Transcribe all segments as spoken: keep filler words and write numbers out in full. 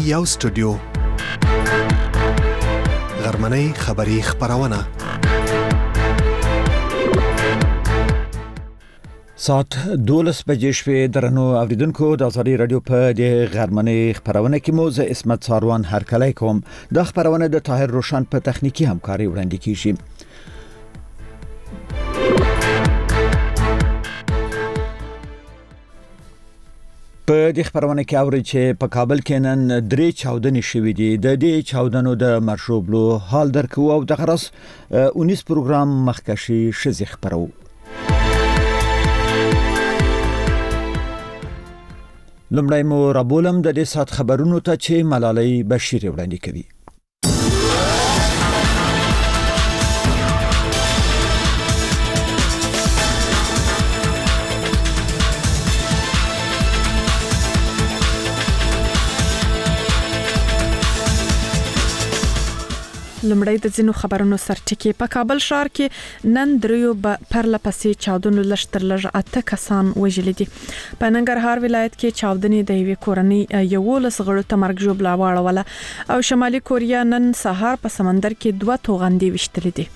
یو سټوډیو غرمنۍ خبری خبرونه ساعت دولس بجې شوې درنو اوریدونکو د ازادي رادیو په د غرمنۍ خبرونه کې مو زه اسمت ساروان هرکلی کوم. د خبرونه د طاهر روشن په تخنیکی همکاري وړاندې کیږي. په دې خبرونه کې اوري چې په کابل کې نن درې چاودنې شوې دي. د دې چاودنو د مرشوبلو حال درکو او د غرس اونیس پروګرام مخکشي شزي خبرو. لمړی مو رابولم د دې سات خبرونو ته چې ملالۍ بشیر وړاندې کوي. لمړی د ځینو خبرونو سرټکی. په کابل ښار کې نن دریو پرله پسې چاودنو لشتر لږ اته کسان وژل دي. په ننګرهار ولایت کې چاودنې د یوې کورنۍ یولس غړو ته مرګ ژوبله واړوله او شمالي کوریا نن سهار په سمندر کې دوه توغندي وشتل دي.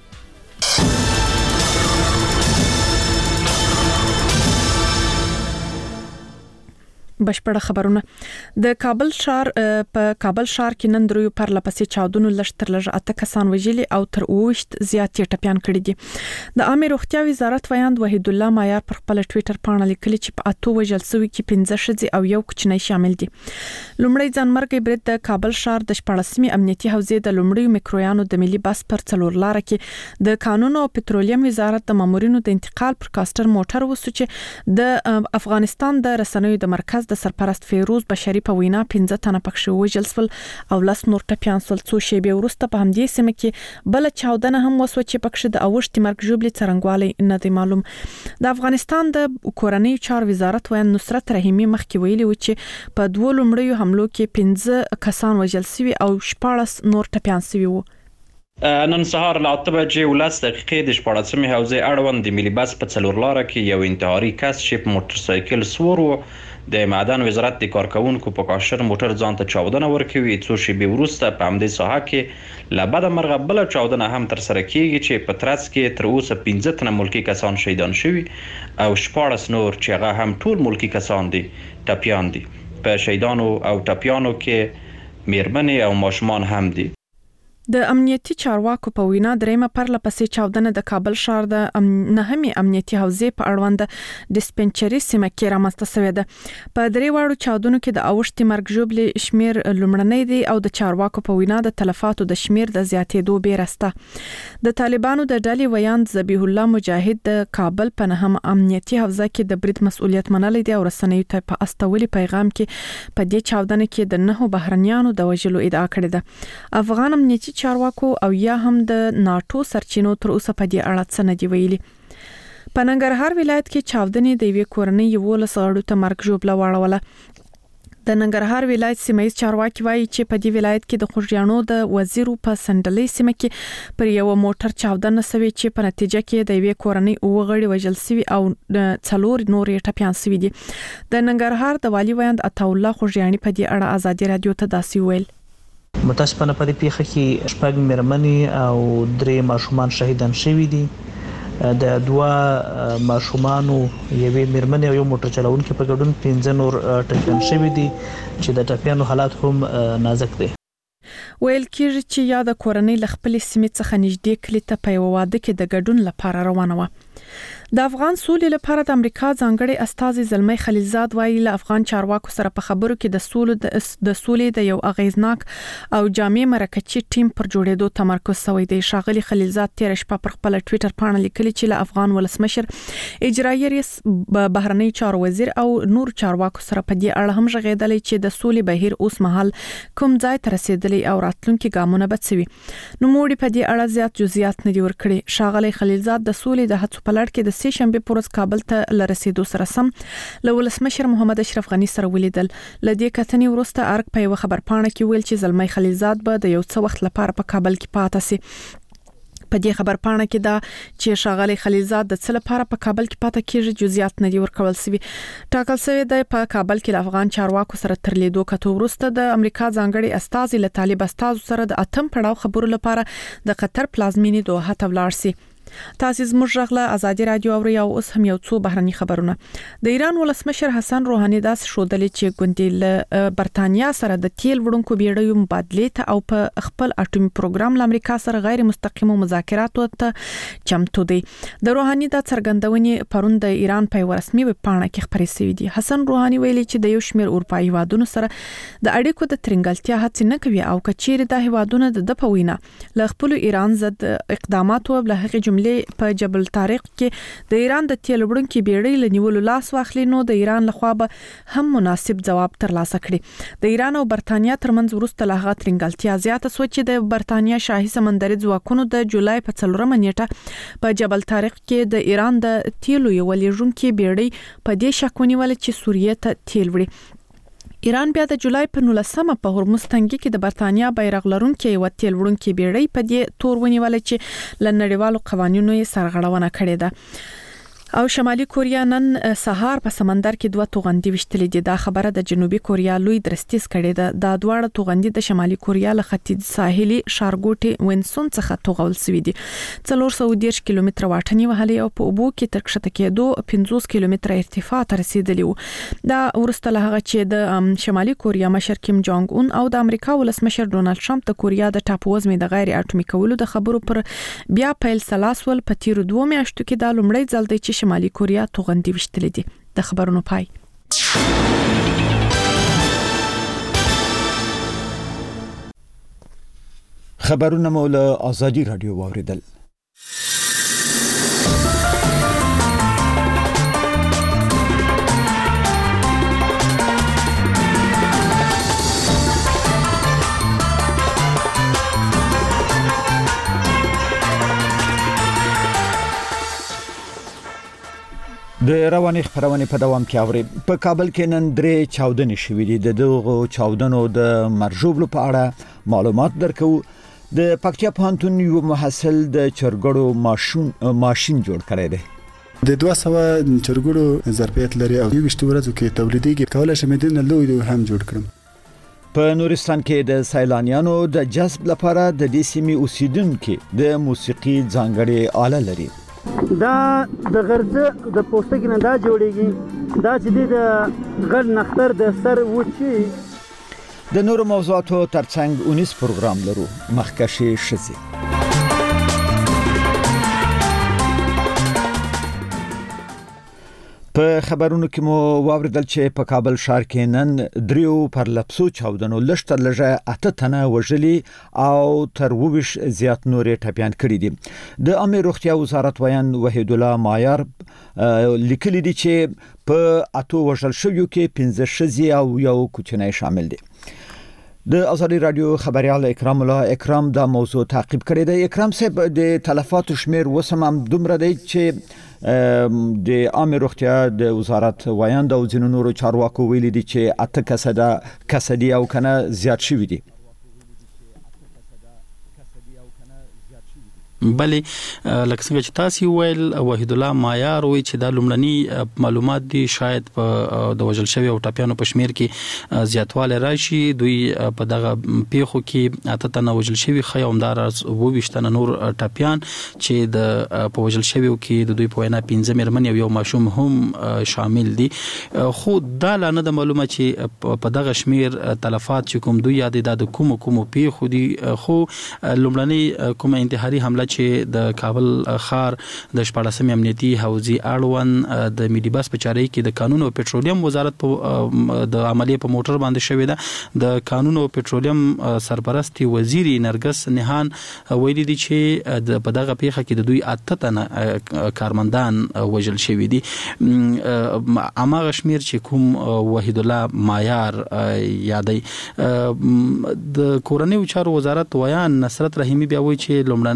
بشپړه خبرونه. د کابل ښار په کابل ښار کې نن دریو پرله پسې چاودنو لشتر لږ اته کسان وژلي او تر اووشت زیات یې ټپيان کړي دي. د عامه روغتیا وزارت ویاند وحید الله مایار پر خپل ټوئیټر باندې لیکلي چې په اتو وژل سوي کې پنځه ښځې او یو کوچنی شامل دي. لومړی ځانمرګي برید د کابل ښار د شپاړسمې امنیتي حوزې د لومړیو میکرویانو د ملي بس پر څلور لار کې د قانون او پټرولیم وزارت د مامورینو د انتقال پر کاستر موټر وسو چې د افغانستان د رسنیو د مرکز د سرپرست فیروز بشری په وینا پنځه تنه پکښ وژل سول او لاس نور ټپيان سول. څو شیبې وروسته په همدې سیمه کې بل چاودنه هم وسو چې پکښ د اوښتي مرګ ژوبلې څرنګوالي نه دی معلوم. د افغانستان د کورنۍ چار وزارت ویان نصرت رحیمی مخکې ویلي و چې په دوه لومړیو حملو کې پنځه کسان وژل شوي او شپاړس نور ټپيان شوي وو. نن سهار له اته بجې ولس دقیقې د شپاړسمې حوزې اړوند د ملي بس په څلور لاره کې یو انتحاري کس چې په موټر سایکل سوار و د معدن وزارت د کارکونکو په کاشر موټر ځان ته چاودنه ورکوي. څو شیبې وروسته په همدې ساحه کې له بده مرغه بل چاودنه هم تر سره کیږي چې په ترڅ کې تر اوسه پنځه تنه ملکی کسان شهیدان شوي او شپاړس نور چې هغه هم ټول ملکی کسان دي ټپيان دي. په شهیدانو او ټپيانو کې میرمنې او ماشومان هم دي. د امنیتي چارواکو په وینا دریمه پرله پسې چاودنه د کابل ښار د نهمې امنیتي حوزې په اړوند ډیسپنسري سیمه کې رامنځته شوې ده. په درې واړو چاودنو کې د اوښتي مرګ ژوبلې شمیر لومړنی دی او د چارواکو په وینا د تلفاتو د شمیر د زیاتېدو بیرسته. د طالبانو د ډلې ویاند ذبیح الله مجاهد د کابل په نهم امنیتي حوزه کې د برید مسؤلیت منلي دی او رسنیو ته په استولي پیغام کې په دې چاودنه کې د نهو بهرنیانو د وژلو ادعا کړې ده. افغان امنیتي چارواکو او یا هم د ناتو سرچینو تر اوسه په دې اړه څه نه دی ویلي. په ننګرهار ولایت کې چاودنې د یوې کورنۍ یولس غړو ته مرګ ژوبله واړوله. د ننګرهار ولایت سیمایي چارواکي وایي چې په دې ولایت کې د خوږیاڼو د وزیرو په سندلې سیمه کې پر یو موټر چاودنه شوې چې په نتیجه کې د یوې کورنۍ اوه غړي وژل شوي او څلور نور یې ټپيان شوي دي. د ننګرهار د والي ویاند عطا الله خوږیاڼي په دې اړه ازادي رادیو ته داسې ویل. متاسفانه په دې پیښه کې شپږ میرمنې او درې ماشومان شهیدان شوي دي. د دوه ماشومانو یوې میرمنې او یو موټر چلونکي په ګډون پنځه نور ټپيان شوي دي چې د ټپيانو حالات هم نازک دي. ویل کېږي چې یا د کورنۍ له خپلې سیمې څخه نږدې کلي ته په یوه واده کې د ګډون لپاره روانه وه. د افغان سولې لپاره د امریکا ځانګړي استازي زلمي خلیلزاد وایي له افغان چارواکو سره په خبرو کې د سولې د سولې د یو اغیزناک او جامع مرکزي ټیم پر جوړېدو تمرکز شوی دی. ښاغلي خلیلزاد تیر شپه پر خپل ټوئیټر باندې لیکلي چې له افغان ولسمشر اجرایي رئیس بهرنی چارو وزیر او نور چارواکو سره په دې اړه هم ژغېدلې چې د سولې بهیر اوس مهال کوم ځای ته رسیدلی او راتلونکي ګامونه به څه وي. نو موږ په دې اړه زیات جزئیات نه دي ورکړي. ښاغلي خلیلزاد د سولې د هڅو په لړ کې د سې شنبه پر ورځ کابل ته لرسیدو سره سم له ولسمشر محمد اشرف غنی سره ولیدل. ل دې کتنې وروسته ارګ په یو خبرپاڼه کې ویل چې زلمي خلیلزاد به د یو څه وخت لپاره په کابل کې پاتې شي. په دې خبر پاڼه کې دا چې شاغلي خلیلزاد د څه لپاره په کابل کې پاتې کیږي جزئیات نه دی ورکول شوی. ټاکل شوی دی په کابل کې د افغان چارواکو سره تر لیدو کتو وروسته د امریکا ځانګړي استازي له طالب استازو سره د اتم پړاو خبرو لپاره د قطر پلازمینې دوحه ته ولاړ شي. تاسو زموږ غږله ازادي رادیو اوري او اوس هم یو څو بهرني خبرونه. د ایران ولسمشر حسن روحاني داس شودلې چې ګوندې له برتانیا سره د تیل وړونکو بیړیو مبادله ته او په خپل اټومي پروګرام له امریکا سره غیر مستقیم مذاکرات ته چمتو دي. د روحاني د څرګندونې پرون د ایران په رسمي ویب پاڼه کې خبرې شوې دي. حسن روحاني ویلي چې د یو شمېر اروپایي هیوادونو سره د اړیکو د ترنګلتیا هڅه نه کوي او کچېره د هیوادونو د دپوینه له خپل ایران ضد اقدامات او له هغه په جبل طارق کې د ایران د تیل وړونکو بیړۍ لنیولو لاس واخلي نو د ایران لخوا به هم مناسب جواب ترلاسه کړي. د ایران او برتانیا ترمنځ وروسته له ترنګلتیا زیاته سوچ د برتانیا شاهي سمندري ځواکونو د جولای په څلورمه نیټه په جبل طارق کې د ایران د تیلو یو لېږونکو بیړۍ په دې شک ونیول چې سوریه ته تیل وړي. ایران بیا د جولای په نولسمه په هرمز تنګي کې د برتانیا بیرغ لرونکو یو تیل وړونکو بیړۍ په دې تور ونیول چې لنړیوالو قوانینو یې سرغړونه کړې ده. او شمالي کوریا نن سهار په سمندر کې دوه توغندي وشتلې دي. دا خبره د جنوبي کوریا لوی درستیز کړې ده. دا دواړه توغندي د شمالي کوریا له ختیځ ساحلي ښارګوټي وینسون څخه توغول شوې دي. څلور سوه دېرش کیلومتره واټني وهلې او په اوبو کې تر کښته کېدو پنځوس کیلومتره ارتفاع ته رسیدلی وو. دا ورسته له هغه چې د شمالي کوریا مشر کیم جونګ اون او د امریکا ولسمشر ډونالد ټرمپ د کوریا د ټاپووزمې د غیر اټومي کولو د خبرو پر بیا پیل سلاسول په تیر دوه میاشتو کې د لومړی ځل دی چې شمالي کوریا توغندي وشتلې دي. د خبرونو پای. خبرونه مو له ازادي رادیو واوریدل. د رواني خبرونه په دوام کې اوري. په کابل کې نن درې چاودنې شوې دي. د دغو چاودنو د مرجوبلو په اړه معلومات درکو. د پکتیا پوهنتون یو محصل د چرګړو ماشين ماشين جوړ کړی دی. د دوه سوه چرګړو ظرفیت لري او یو وشته ورځو کې تولیدېږي. کولای شم د لوی هم جوړ کړم. په نورستان کې د سیلانیانو د جذب لپاره د دې سیمې اوسیدونکو د موسیقي ځانګړي آله لري. دا د غرزه د پوستکي نه دا جوړیږي. دا چې د غل نختر د سر وچی. د نورو موضوعاتو ترڅنګ اونیس پروګرام لرو. مخکشي شزي په خبرونو کې مو واوریدل چې په کابل ښار کې نن دریو پر لپسو چاودنو لشته لږه اته تنه وژلي او تر وویش زیات نورې ټپيان کړي دي. د عامه روغتیا وزارت ویان وحید الله مایار لیکلي دي چې په اتو وژل شویو کې پنځه شزي او یو کوچنی شامل دي. د ازادي رادیو خبريال اکرام الله اکرام دا موضوع تعقیب کړی دی. اکرام صاحب د تلفات شمیر وسم هم دومره دی چې د عامه روغتیا د وزارت وایند او ځینو نورو چارواکو ویلي دي چې اته کسده کسدي او کنه زیات شوي دي. بلې لکه څنګه چې تاسو ویل وحید الله مایار وی چې د لومړني معلومات دي شاید په د وژل شوی او ټاپیانو په شمیر کې زیاتوالی راشي. دوی په دغه پیښو کې اته تنه وژل شوی خو همدار وو وشتنه نور ټاپیان چې د په وژل شوی کې د دوی په وینا پنځه مېرمن او یو ماشوم هم شامل دي. خو دا لانه د معلومه چې په دغه شمیر تلفات چې کوم دوی یاد د کوم کوم پیښو دي. خو لومړني کوم انتحاري حمله چې د کابل ښار د شپاړسمې امنیتي حوزې اړوند د میډي بس په چارې کې د قانون او پټرولیم وزارت په د عملیه په موټر باندې شوې ده. د قانون او پټرولیم سرپرست وزیر نرګس نهان ویلي دي چې په دغه پیښه کې د دوی اته تنه کارمندان وژل شوي دي. اماغه شمیر چې کوم وحید الله مایار یادای د کورنۍ چارو وزارت ویان نصرت رحیمی بیا وایي چې لومړنۍ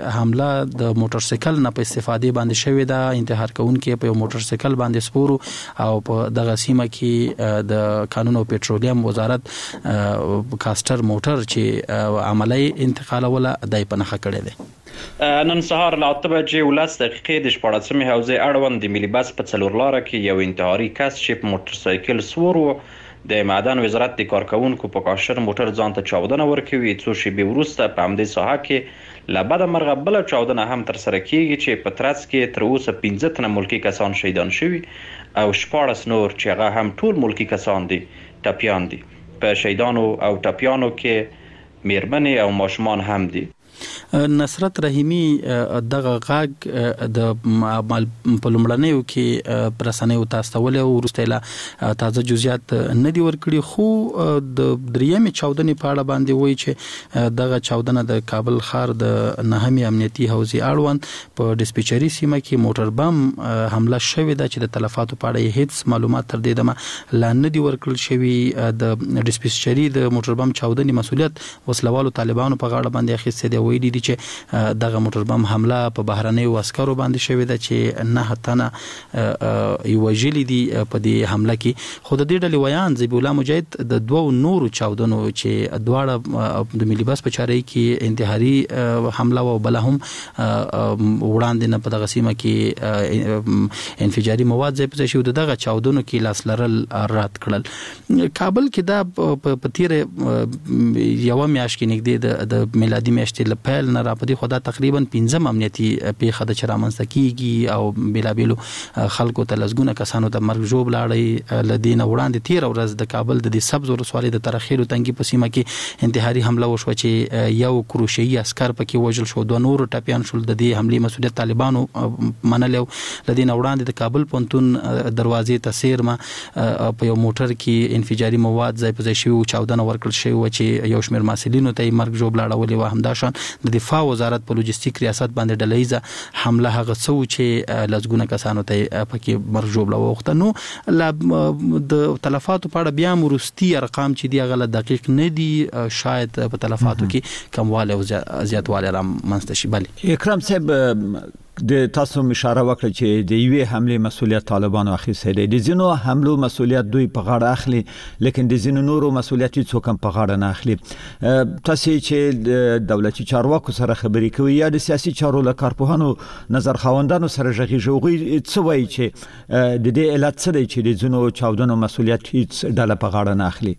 حمله د موټر سایکل نه په استفادې باندې شوې ده. انتحار کوونکي په موټر سایکل باندې سپورو او په دغه سیمه کې د قانون او پټرولیم وزارت کاستر موټر چې عملی انتقال ولا دای په نخښه کړی دی. نن سهار له اته بجې ولس دقیقې د شپاړسمې حوزې اړوند د ملي بس په څلور لاره کې یو انتحاري کس چې په موټر سایکل سوار و د معدن وزارت د کارکونکو په کاشر موټر ځان ته چاودنه ورکوي. څو شېبې وروسته په همدې ساحه کې له بده مرغه بله چاودنه هم ترسره کیږي چې په ترڅ کې تر اوسه پنځه تنه ملکي کسان شهیدان شوي او شپاړس نور چې هغه هم ټول ملکي کسان دي ټپیان دي. په شهیدانو او ټپیانو کې میرمنې او ماشومان هم دي. نصرت رحیمی دغه غاګ د په لومړنیو کې پرسنیو تاسولې او وروسته لا تازه جزئیات نه دی ورکړي، خو د دریمې چاودنې په اړه باندې وایي چې دغه چاودنه د کابل ښار د نهمې امنیتي حوزې اړوند په ډسپیچري سیمه کې موټر بم حمله شوې ده چې د تلفاتو په اړه هیڅ معلومات تر دې دمه لا نه دی ورکړل شوي. د ډسپیچري د موټر بم چاودنې مسؤلیت وسلوالو طالبانو په غاړه باندې اخیستی دی. ویلي دي چې دغه موټر بم حمله په بهرنیو عسکرو باندې شوې ده چې نه تنه یو وجلی دي په دې حمله کې. خو د دې ډلې ویان ذبیح الله مجاهد د دوو نورو چاودنو چې دواړه د ملي بس په چارې کې انتحاري حمله او بل هم وړاندې نه په دغه سیمه کې انفجاري مواد ځای په ځای شو. دغه چاودنو کې لاس لرل رد کړل. کابل کې دا په تیر یو میاشت کې نږدې د میلادي میاشتې پیل نه را پدې خدا تقریبا پنځم امنیتي پیښه د چرامنځ کیږي او بلابلو خلکو ته لزګونه کسانو ته مرګ جوړ لاړی. لدین وړاندې تیر ورځ د کابل د سبز ولسوالۍ د ترخیرو تنګي په سیمه کې انتحاري حمله وشو چې یو کروشي عسكر پکې وژل شو، دوه نور ټپیان شول. د دې حمله مسؤلیت طالبانو منلو. لدین وړاندې د کابل پونتون دروازې ته سیرما په یو موټر کې انفجاري مواد ځای په ځای شو، چاودنه ورکړل شو چې یو شمېر مسلینو ته مرګ جوړ لاړولې و. همداشان د دفاع وزارت په لوجستیک ریاست باندې ډلهیزه حمله هغه څو چې لزګونه کسانو ته پکې مرګ جوړ وخته. نو د تلفاتو په اړه بیا مرستي ارقام چې دی غل دقیق نه دي، شاید په تلفاتو کې کمواله او زیاتواله را منځته شي. بله اکرام صاحب د تاسو اشاره وکړه چې د یوې حمله مسؤلیت طالبانو اخیستی دی. د ځینو حملو مسؤلیت دوی په غاړه اخلي، لیکن د ځینو نورو مسؤلیت څوک هم په غاړه نه اخلي. تاسو چې د دولتي چارواکو سره خبرې کوي یا د سیاسي چارو له کارپوهانو نظر خواندانو سره ژغېږي، هغوی څه وایي چې د دې علت څه دی چې د ځینو چاودنو مسؤلیت هیڅ ډله په غاړه نه اخلي؟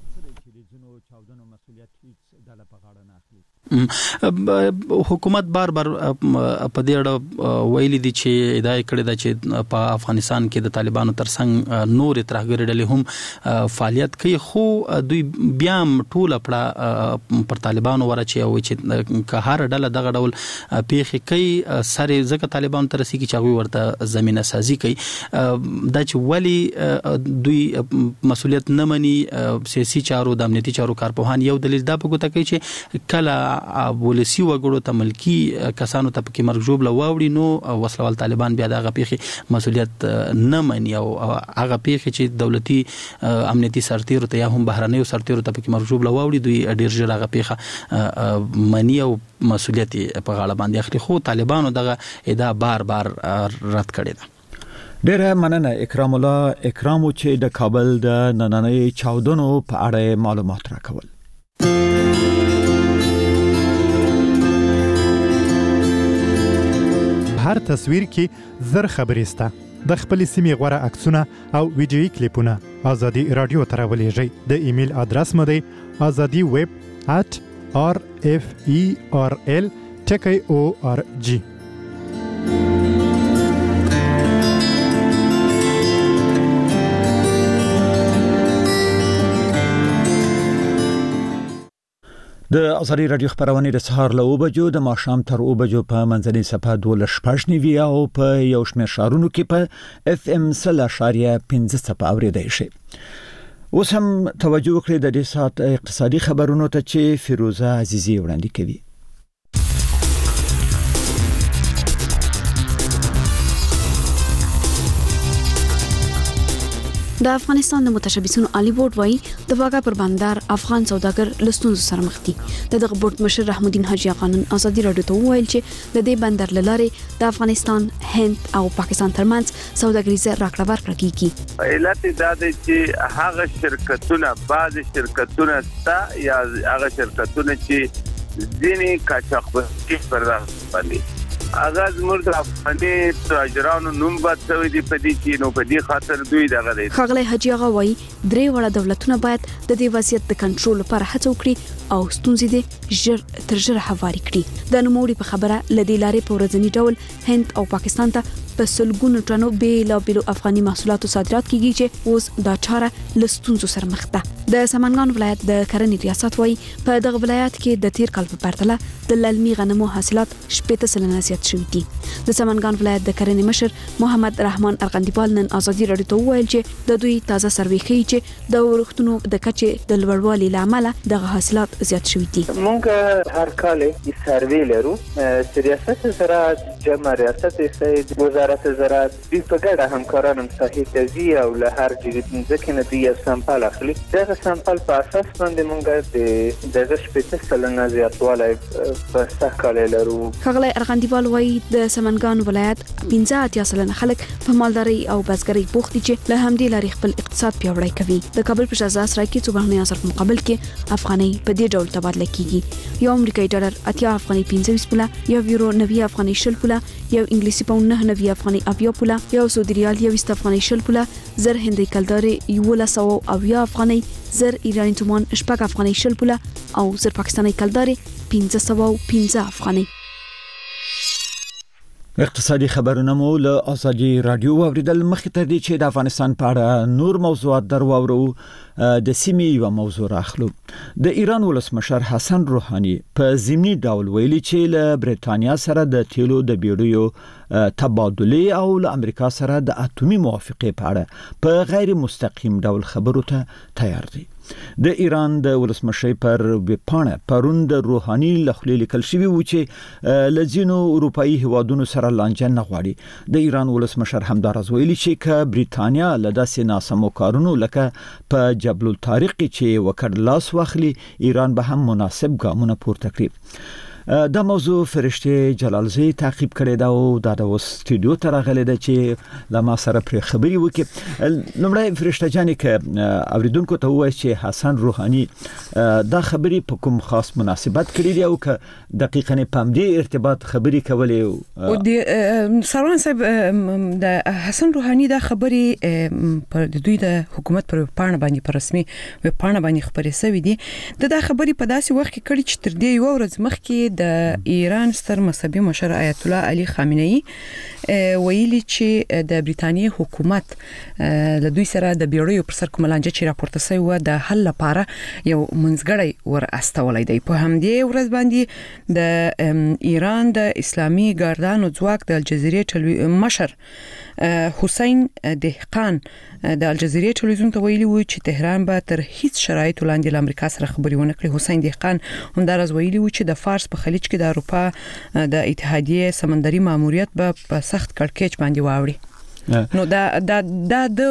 حکومت بار بار په دې اړه ویلي دي چې ادعا کړې ده چې په افغانستان کې د طالبانو ترڅنګ نور ترهګر ډلې هم فعالیت کوي، خو دوی بیا ټول پړه پر طالبانو ورچي او چې که هر ډله دغه ډول پیښې کوي سره ځکه طالبانو تر رسیدي چې هغه ورته زمينه سازي کوي. دا چې ولی دوی مسؤلیت نه مني سیاسي چارو د امنیتي چارو کارپوهان یو دلیل دا په ګوته کوي چې کله ولسی وګړو ته ملکی کسانو ته پکې مرګ جوړ لواوړي نو وسلوال طالبان بیا دغه پیښې مسؤلیت نه مني او هغه پیښې چې دولتي امنیتي سرتیرو ته یا هم بهرنیو سرتیرو ته پکې مرګ جوړ لواوړي دوی ډیر ژر هغه پیښه مني او مسؤلیت په غاړه باندې اخلي. خو طالبانو دغه ادعا بار بار رد کړې ده. ډیره مننه اکرام الله اکرامو چې د کابل د نننۍ چاودنو په اړه معلومات راکول. هر تصویر کې زر خبرې سته. د خپل سیمې غوړه عکسونه او ویډیويي کلیپونه ازادي رادیو ته راولېږئ. د ایمیل ادرس مو دی azadi web at r f e r l t k o r g. د ازادي رادیو خبرونه د سهار له اوه بجو د ماښام تر اوه بجو په منځنۍ صفحه دوه شپږ نیوي او په یو شمېر ښارونو کې په اف ام سل اشاریه پنځه صفحه اوریدای شي. اوس هم توجه وکړئ د دې ساعت اقتصادي خبرونو ته چې فیروزه عزیزی وړاندې کوي. د افغانستان د متشبثینو عالی بورډ وایي د واګه پر بندر افغان سوداګر لستون سره مخ دي. د دغه بورډ مشر رحم الدین حاجی قانون ازادي رادیو ته وویل چې د دې بندر لاره د افغانستان، هند او پاکستان ترمنځ سوداګریزه راکړه ورکړه کیږي. علت دا دی چې هغه شرکتونه بعض شرکتونه ستا یا هغه شرکتونه چې ځینې کاچاقبري پر باندې اغاز مرد افغاني تاجرانو نوم بد شوی دی په دې کې، نو په دې خاطر دوی دغه دی. خغلی حاجی هغه وایي درې وړه دولتونه باید د دې وضعیت د کنټرول لپاره هڅه وکړي او ستونزې دې ژر تر ژره هواري کړي. د نوموړي په خبره لدې لارې په ورځني ډول هند او پاکستان ته په سلګونو ټنو بیلابیلو افغاني محصولاتو صادرات کیږي چې اوس دا چاره لستونزو سره مخ ده. د سمنګان ولایت د کرنې ریاست وایي په دغه ولایت کې د تیر کال په پرتله د للمي غنمو حاصلات شپږ سلنه زیات شوي دي. د سمنګان ولایت د کرنې مشر محمد رحمان ارغندیبال نن ازادي رادیو ته وویل چې د دوی تازه سروې ښیي چې د ورښتونو د کچې د لوړوالي له امله دغه حاصلات زیات شوي دي. موږ هر کال یې سروې لرو چې ریاست زراعت جمع ریاست سید وزارت زراعت دوی په ګډه همکارانو ساحې ته ځي او له هر ځای نه دوی یو سمپل اخلي. دغه سمپل په اساس باندې موږ د دغه شپږ سلنه زیاتوالی په سږ کال لرو. ښاغلی ارغندیوال وایي د سمنګان ولایت پنځه اتیا سلنه خلک په مالدارۍ او بزګرۍ بوخت دي چې له همدې لارې خپل اقتصاد پیاوړی کوي. د کابل په شاه سرای کې څو بهرني اثر په مقابل کې افغانۍ په دې ډول تبادله کیږي. یو امریکایي ډالر اتیا افغانۍ پنځه ویشت پوله، یو یورو نوي افغانۍ شل پوله، یو انګلیسي پاوند نه نوي افغانۍ اویا پوله، یو سعودي ریال یو افغانۍ شل پوله، زر هندۍ کلدارې یولس سوه اویا افغانۍ، زر ایرانی تومان شپږ افغانۍ شل پوله او زر پاکستاني کلدارې پنځه سوه پنځه افغانۍ. اقتصادي خبرونه مو له ازادي رادیو اوریدل. مخکې تر دې چې د افغانستان په اړه نور موضوعات درواورو د سیمې یو موضوع راخلو. د ایران ولسمشر حسن روحاني په ضمني ډول ویلي چې له برېټانیا سره د تیلو د بیړیو تبادله او له امریکا سره د اټومي موافقې په اړه په غیر مستقیم ډول خبرو ته تیار دي. د ایران د ولسمشر پر وپانه پرون د روحاني لخوا لیکل شوی و چې لزینو اروپאי هوادونو سره لانجه نه غواړي. د ایران ولسمشر همدارز ویلي چې ک برېټانیا له داسې ناسمو کارونو لکه په جبل الطارق چې وکړ لاس واخلي، ایران به هم مناسب ګامونه پورته کړي. دا موضوع فرشته جلالزی تعقیب کړی دا او د استودیو ته راغلی دا چې لا ما سره پر خبري وکي. لمړی فرشته جانې ک اوریدونکو ته وایي چې حسن روحاني دا خبري په کوم خاص مناسبت کړی دی او ک دقیقاً په دې ارتباط خبري کولې او د سروان صاحب د حسن روحاني دا خبري پر دوی د حکومت پر پاڼه باندې پر رسمي پاڼه باندې خبري سوي دي. دا خبري په داسې وخت کې کړي چې تر دې یو ورځ مخکې د ایران ستر مذهبي مشر آیت الله علي خامنه‌ای ویلي چې د برېټانیا حکومت له دوی سره د بیړیو پر سر کوم لانجه چې راپورته شوی و د حل لپاره یو منځګړی ور استولای دی. په همدې ورځ باندې د ایران د اسلامي ګاردانو ځواک د الجزیرې مشر حسین دهقان د الجزیرې ټلویزیون ته ویلي و چې تهران به تر هیڅ شرایطو لاندې له امریکا سره خبري ونه کړي. حسین دهقان همدارز ویلي و چې د فارس په خلیج کې د اروپا د اتحادیه سمندري ماموریت به په سخت کړکېچ باندې واوړي. نو دا دا دا د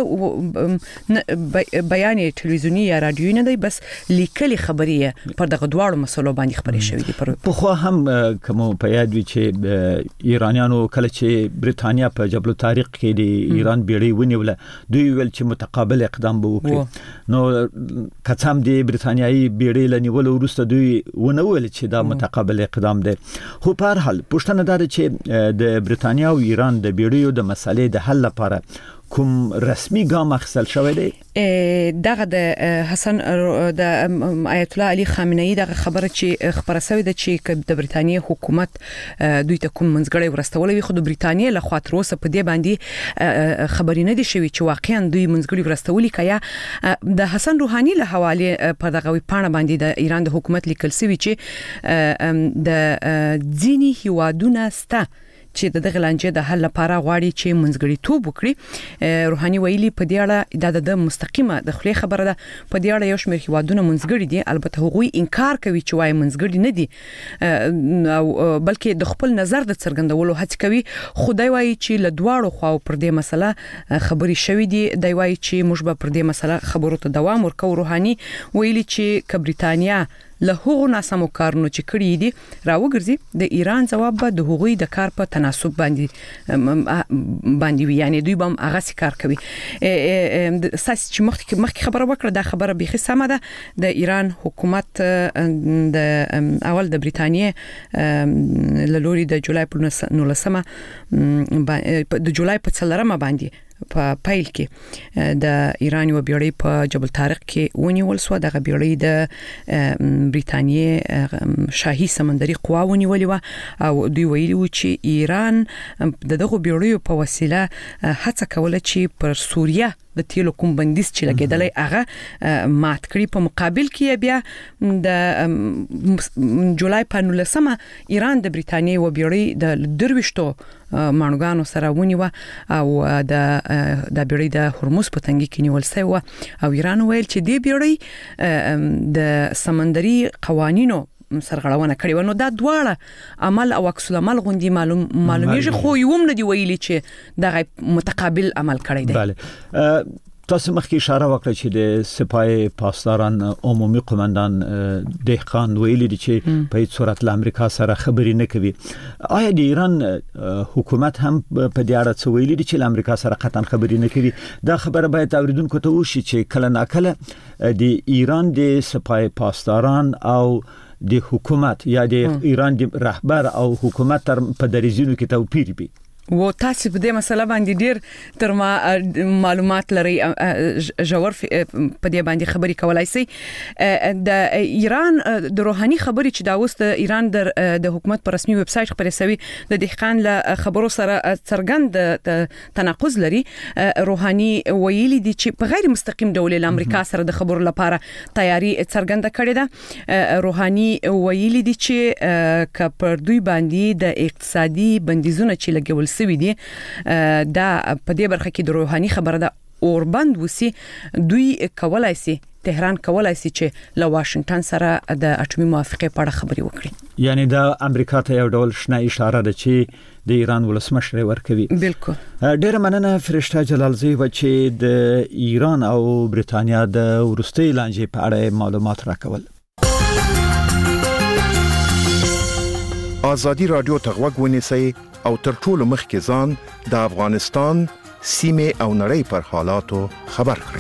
بیان ټلویزیونی یا رادیویی نه دی، بس لیکلي خبرې پر دغه دواړو مسلو باندې خبرې شوې دي. په خو هم کوم په یاد وی چې ایرانیانو کله چې برېټانیا په جبل الطارق کې د ایران بیړۍ ونیوله، دوی ویل چې متقابل اقدام به وکړي. نو کڅام دی برېټانیایي بیړۍ لنیول وروسته دوی ونه ویل چې دا متقابل اقدام دی. خو په هر حال پښتنه دا چې د برېټانیا او ایران د بیړیو د مسلې د حل لپاره کوم رسمي ګام اخیستل شوی دی. دغه د حسن د آیت الله علي خامنه‌ای دغه خبره چې خبره شوې ده چې د برېټانیا حکومت دوی ته کوم منځګړی ورستول وي، خو د برېټانیا له خوا تر اوسه په دې باندې خبرې نه دي شوې چې واقعا دوی منځګړی ورستولي کیا. د حسن روحاني له حواله په دغه پاڼه باندې د ایران د حکومت لیکل شوی چې د ځینی هیوادونه ستا چې د دغه لانجې د حل لپاره غواړي چې منځګړیتوب وکړي. روحاني ویلي په دې اړه د مستقیمه د خلی خبره ده، په دې اړه یو شمېر هیوادونه منځګړي دي، البته هغوی انکار کوي چې وايي منځګړي نه دي او بلکې د خپل نظر د څرګندولو هڅه کوي. خدای وايي چې له دواړو خواو پر دې مسله خبري شوې دي. دی وايي چې موږ به پر دې مسله خبرو ته دوام ورکو. روحاني ویلي چې ک بریټانیا له هغو ناسمو کارونو چې کړی دي راوګرځي، د ایران ځواب به د هغوی د کار په تناسب باندې باندې وي، یعنی دوی به هغه سي کار کوي. اساس چې مخکې مخکې خبره وکړه دا خبره بيخي سمه ده. د ایران حکومت د اول د بریټانیا له لوري د جولای په نولسمه د جولای په څلورمه باندې په پایل کې د ایران یو بیړۍ په جبل طارق کې ونیول سو. دغه بیړۍ د بریټانیا شاهي سمندري قوا ونیولې و او دوی ویلي و چې ایران د دغه بیړیو په وسیله هڅه کوله چې پر سوریه د تیلو کوم بندیز چې لګیدلې هغه مات کړی. په مقابل کې بیا د جولای په نولسمه ایران د بریټانیا و بیړۍ د درويشتو مانوګانو سره ونیوه او د د بیړۍ د هرمز په تنګي کې نیول شوی و او ایران ویل چې دې بیړۍ د سمندري قوانینو سرغړونه کړې و. نو دا دواړه عمل او عکس العمل غوندي معلوم معلومیږي، خو یوم نه دی ویلي چې دغه متقابل عمل کړی دی. بله تاسو مخکې اشاره وکړه چې د سپاه پاسداران عمومي قومندان دهقان ویلي دي چې په هیڅ صورت له امریکا سره خبرې نه کوي. آیا د ایران حکومت هم په دې اړه څه ویلي دي چې له امریکا سره قطعا خبرې نه کوي؟ دا خبره باید اوریدونکو ته وشي چې کله ناکله د ایران د سپاه پاسداران او د حکومت یا د ایران د رهبر او حکومت تر په دریزونو کې توپیر وي. و تاسو په دې مسله باندې ډیر تر ما معلومات لري، جوړ په دې باندې خبري کولای شي. د ایران د روحاني خبري چې دا اوس د ایران د حکومت پر رسمي ویب سټ خبري سوي د دهقان له خبرو سره څرګند تناقض لري. روحاني ویلي دي چې په غیر مستقیم ډول له امریکا سره د خبرو لپاره تیاری څرګنده کړې ده. روحاني ویلي دي چې ک پر دوی باندې د اقتصادي بندیزونه چې لګول سوي دي دا په دې برخه کې د روحاني خبره ده اوربند وسی، دوی کولای شي تهران کولای شي چې له واشنگټن سره د اټومي موافقه په اړه خبري وکړي. یعنی دا امریکا ته یو ډول شنه اشاره ده چې د ایران ولسمشر ورکوي. بالکل. ډیر مننه فرشته جلالزی و چې د ایران او بریټانیا د ورستۍ لانجې په اړه معلومات راکول. آزادی رادیو ته غوږ ونیسئ او تر ټولو مخکې ځان د افغانستان سیمه او نړۍ پر حالاتو خبر کړئ.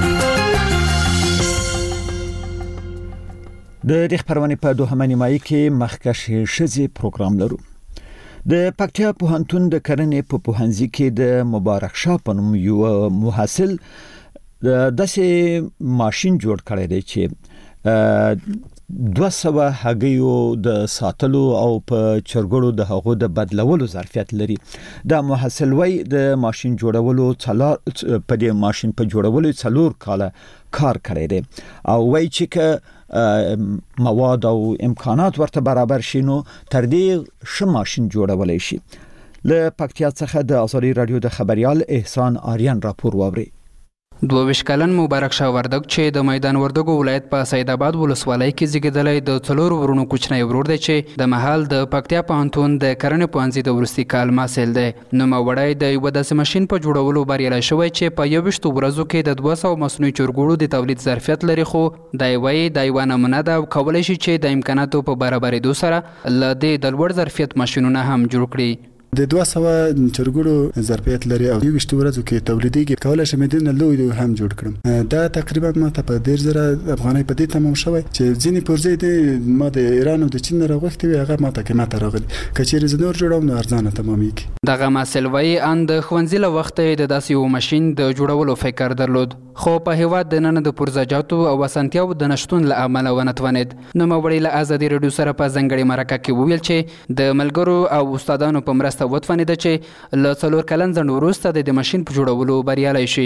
د دې خبرونه په دوهمه نیمایي کې مخکښ شذي پروګرام لرو. د پکتیا پوهنتون د کرنې په پوهنځي کې د مبارک شاه په نوم یو محصل د داسې ماشين جوړ کړی دی چې دوه سوه هګیو د ساتلو او په چرګړو د هغو د بدلولو ظرفیت لري. دا محصل وای د ماشين جوړولو څلور په دې ماشين په جوړولو څلور کاله کار کړی دی او وای چې ک مواد او امکانات ورته برابر شینو تر دې ش ماشين جوړولای شي. له پکتیا څخه د آزادی رادیو د خبريال احسان آریان راپور ووري. دوه کلن مبارک شاه وردګ چې د میدان وردګو ولایت په سید آباد ولسوالۍ کې زیږیدلی د څلور ورونو کوچنی ورور دی چې د محل د پکتیا پوهنتون د کرنې پوهنځي د وروستي کال محصل دی. نوموړی د یوه داسې ماشین په جوړولو بریالی شوی چې په یوویشتو ورځو کې د دوه سوه مصنوعي چرګوړو د تولید ظرفیت لري، خو دی وایي دا یوه نمونه ده او کولی شي چې د امکاناتو په برابرېدو سره له دې د لوړ ظرفیت ماشینونه هم جوړ کړي. د دوه سوه چرګوړو ظرفیت لري او یو ویشت ورځو کې تولیدېږي. کولای شم د نه لوی هم جوړ کړم. دا تقریبا ماته په ډیر زره افغانۍ په دې تمام شوی چې ځینې پرځې د ما د ایران او د چین راغښتي وي، هغه ماته قیمت راغلی. کچېر زنور جوړوم نو ارزانه تمامېږي. دغه محصل وایي ان د ښوونځي له وخته د داسې یو ماشین د جوړولو فکر درلود، خو په هیواد د نن د پرزجاتو او اسانتیاو د نشټون له امله ونه توانید. نوموړی له آزادي رادیو سره په ځانګړې مرکه کې وویل چې د ملګرو او استادانو په مرسته وتوانیده چې له څلور کلن ځنډ وروسته د ماشین په جوړولو بریالی شي.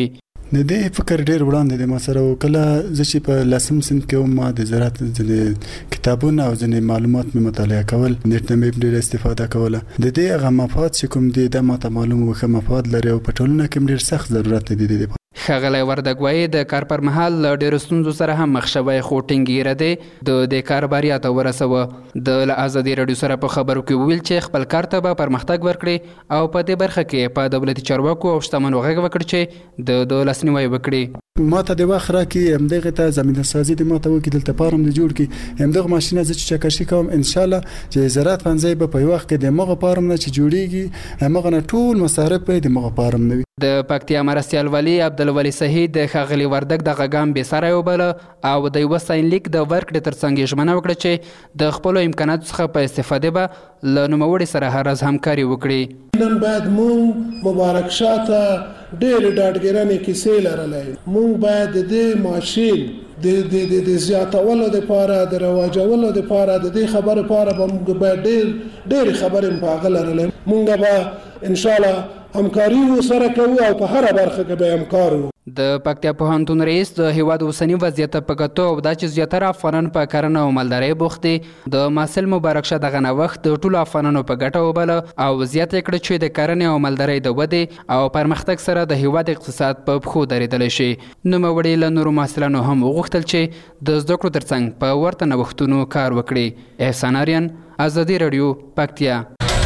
د دې فکر ډیر وړاندې د ما سره وکړه چې په لسم سنت کې ما د زراعت د کتابونو او ځینې معلومات مې مطالعه کول، نت نه مې ډیر استفاده کوله. د دې هغه مفاد چې کوم دي د ماته معلومه وخه مفاد لري او په ټولنه کې ډیر سخت ضرورت دی د دې. ښاغلی وردګ وایي د کار پر مهال له ډېرو ستونزو سره هم مخ شوی، خو ټینګېره دی د دې کار بریا ته ورسوه. د له ازادي راډیو سره په خبرو کې وویل چې خپل کار ته به پرمختګ ورکړي او په دې برخه کې په دولتي چارواکو او شتمنو غږ وکړي چې د د لاسنیوی وکړي. ما ته د وخت راکې همدغه ته زمینه سازي د ما ته وکړي دلته پارم د جوړ کې همدغه ماشینه زه چې چکشي کوم ان شاء الله چې زراعت پنځه به په وخت کې د مغه پارم نه چې جوړیږي هغه نه ټول مصارف په د مغه پارم نه. د پکتیا مرستیال ولی عبدالولی صحیح د ښاغلي وردګ د غږام به سره وبله او د یو ساينلیک د ورکړې ترڅنګ ژمنه وکړه چې د خپل امکاناتو څخه په استفاده به له نوموړي سره هر ورځ همکاري وکړي. نن باید مونږ مبارک شاته ډېر ډاډګرانې کیسې لرلې. مونږ باید د دې ماشین د د د زیاتولو لپاره د رواجولو لپاره د دې خبرو لپاره به موږ باید ډېر ډېر خبرې په هغه لرلې. مونږ به ان شاء الله همکاري سره کوو او په هر برخه کې به همکار وو. د پکتیا پوهنتون رئیس د هیواد اوسنی وضعیت په کتو او دا چې زیاتره افغانان په کرنه او مالدارۍ بوخت دي، د محصل مبارک شه دغه نوښت د ټولو افغانانو په ګټه وبله او زیاته کړه چې د کرنې او مالدارۍ د ودې او پرمختګ سره د هیواد اقتصاد په پښو درېدلی شي. نوموړي له نورو محصلانو هم وغوښتل چې د زده کړو ترڅنګ په ورته نوښتونو کار وکړي. احسان آریان، ازادي راډیو، پکتیا.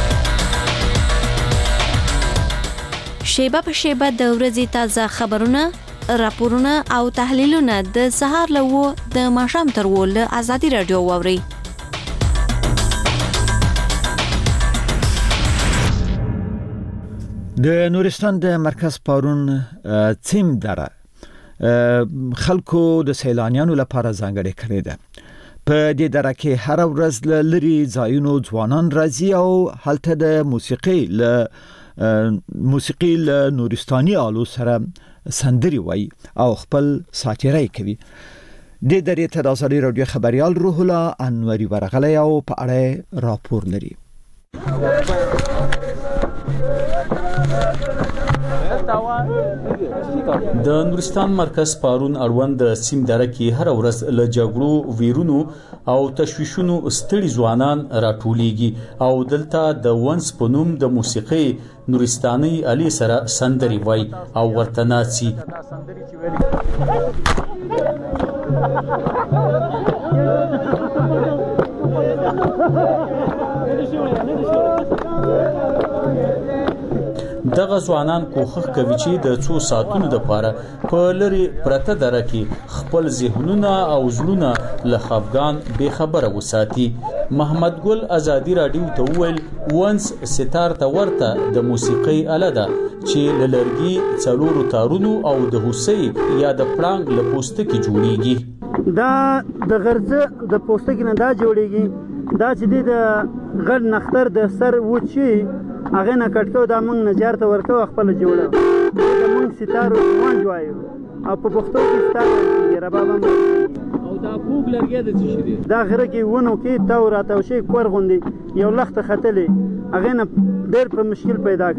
شیبه په شیبه د ورځې تازه خبرونه، راپورونه او تحلیلونه د سهار له وو د ماښام تر وو له ازادي راډیو واورئ. د نورستان د مرکز پارون څیم دره خلکو د سیلانیانو لپاره ځانګړې کړې ده. په دې دره کې هر ورځ له لري ځایونو ځوانان راځي او هلته د موسیقي له موسیقي له نورستاني آلو سره سندري وای او خپل ساتیرای کوي. د درې ته د ازادي راډیو خبريال روح الله انوري ورغلی او په اړه راپور لري. د نورستان مرکز پارون اړوند د سیم دره کې هر ورځ له جګړو، ویرونو او تشویشونو ستړي ځوانان راټولېږي او دلته د ونس په نوم د موسیقي نورستاني آلې سره سندري وای او ورته ناڅي. دغه ځوانان کوښښ کوي چې د څو ساعتونو لپاره په لري پرته دره کې خپل ذهنونه او زړونه له خفګان بې خبره وساتي. محمد ګل ازادي راډیو ته وویل ونس ستار ته ورته د موسیقي آله ده چې له لرګي، څلورو تارونو او د هوسۍ یا د پړانګ له پوستکي جوړیږي. دا د غرزه د پوستکي نه دا جوړیږي. دا چې د غړ نختر د سر وچی هغه نه کټکو دا مونږ نجار ته ورکو خپل جوړه دا مونږ ستارو وان جوایو او په پښتو کې ستارو کې رباب او دا پوګ لرګي د څه شي دا غره کې ونه کې تا ورته شي کور غوندي یو لخت خطلې هغه نه ډېر په مشکل پیدا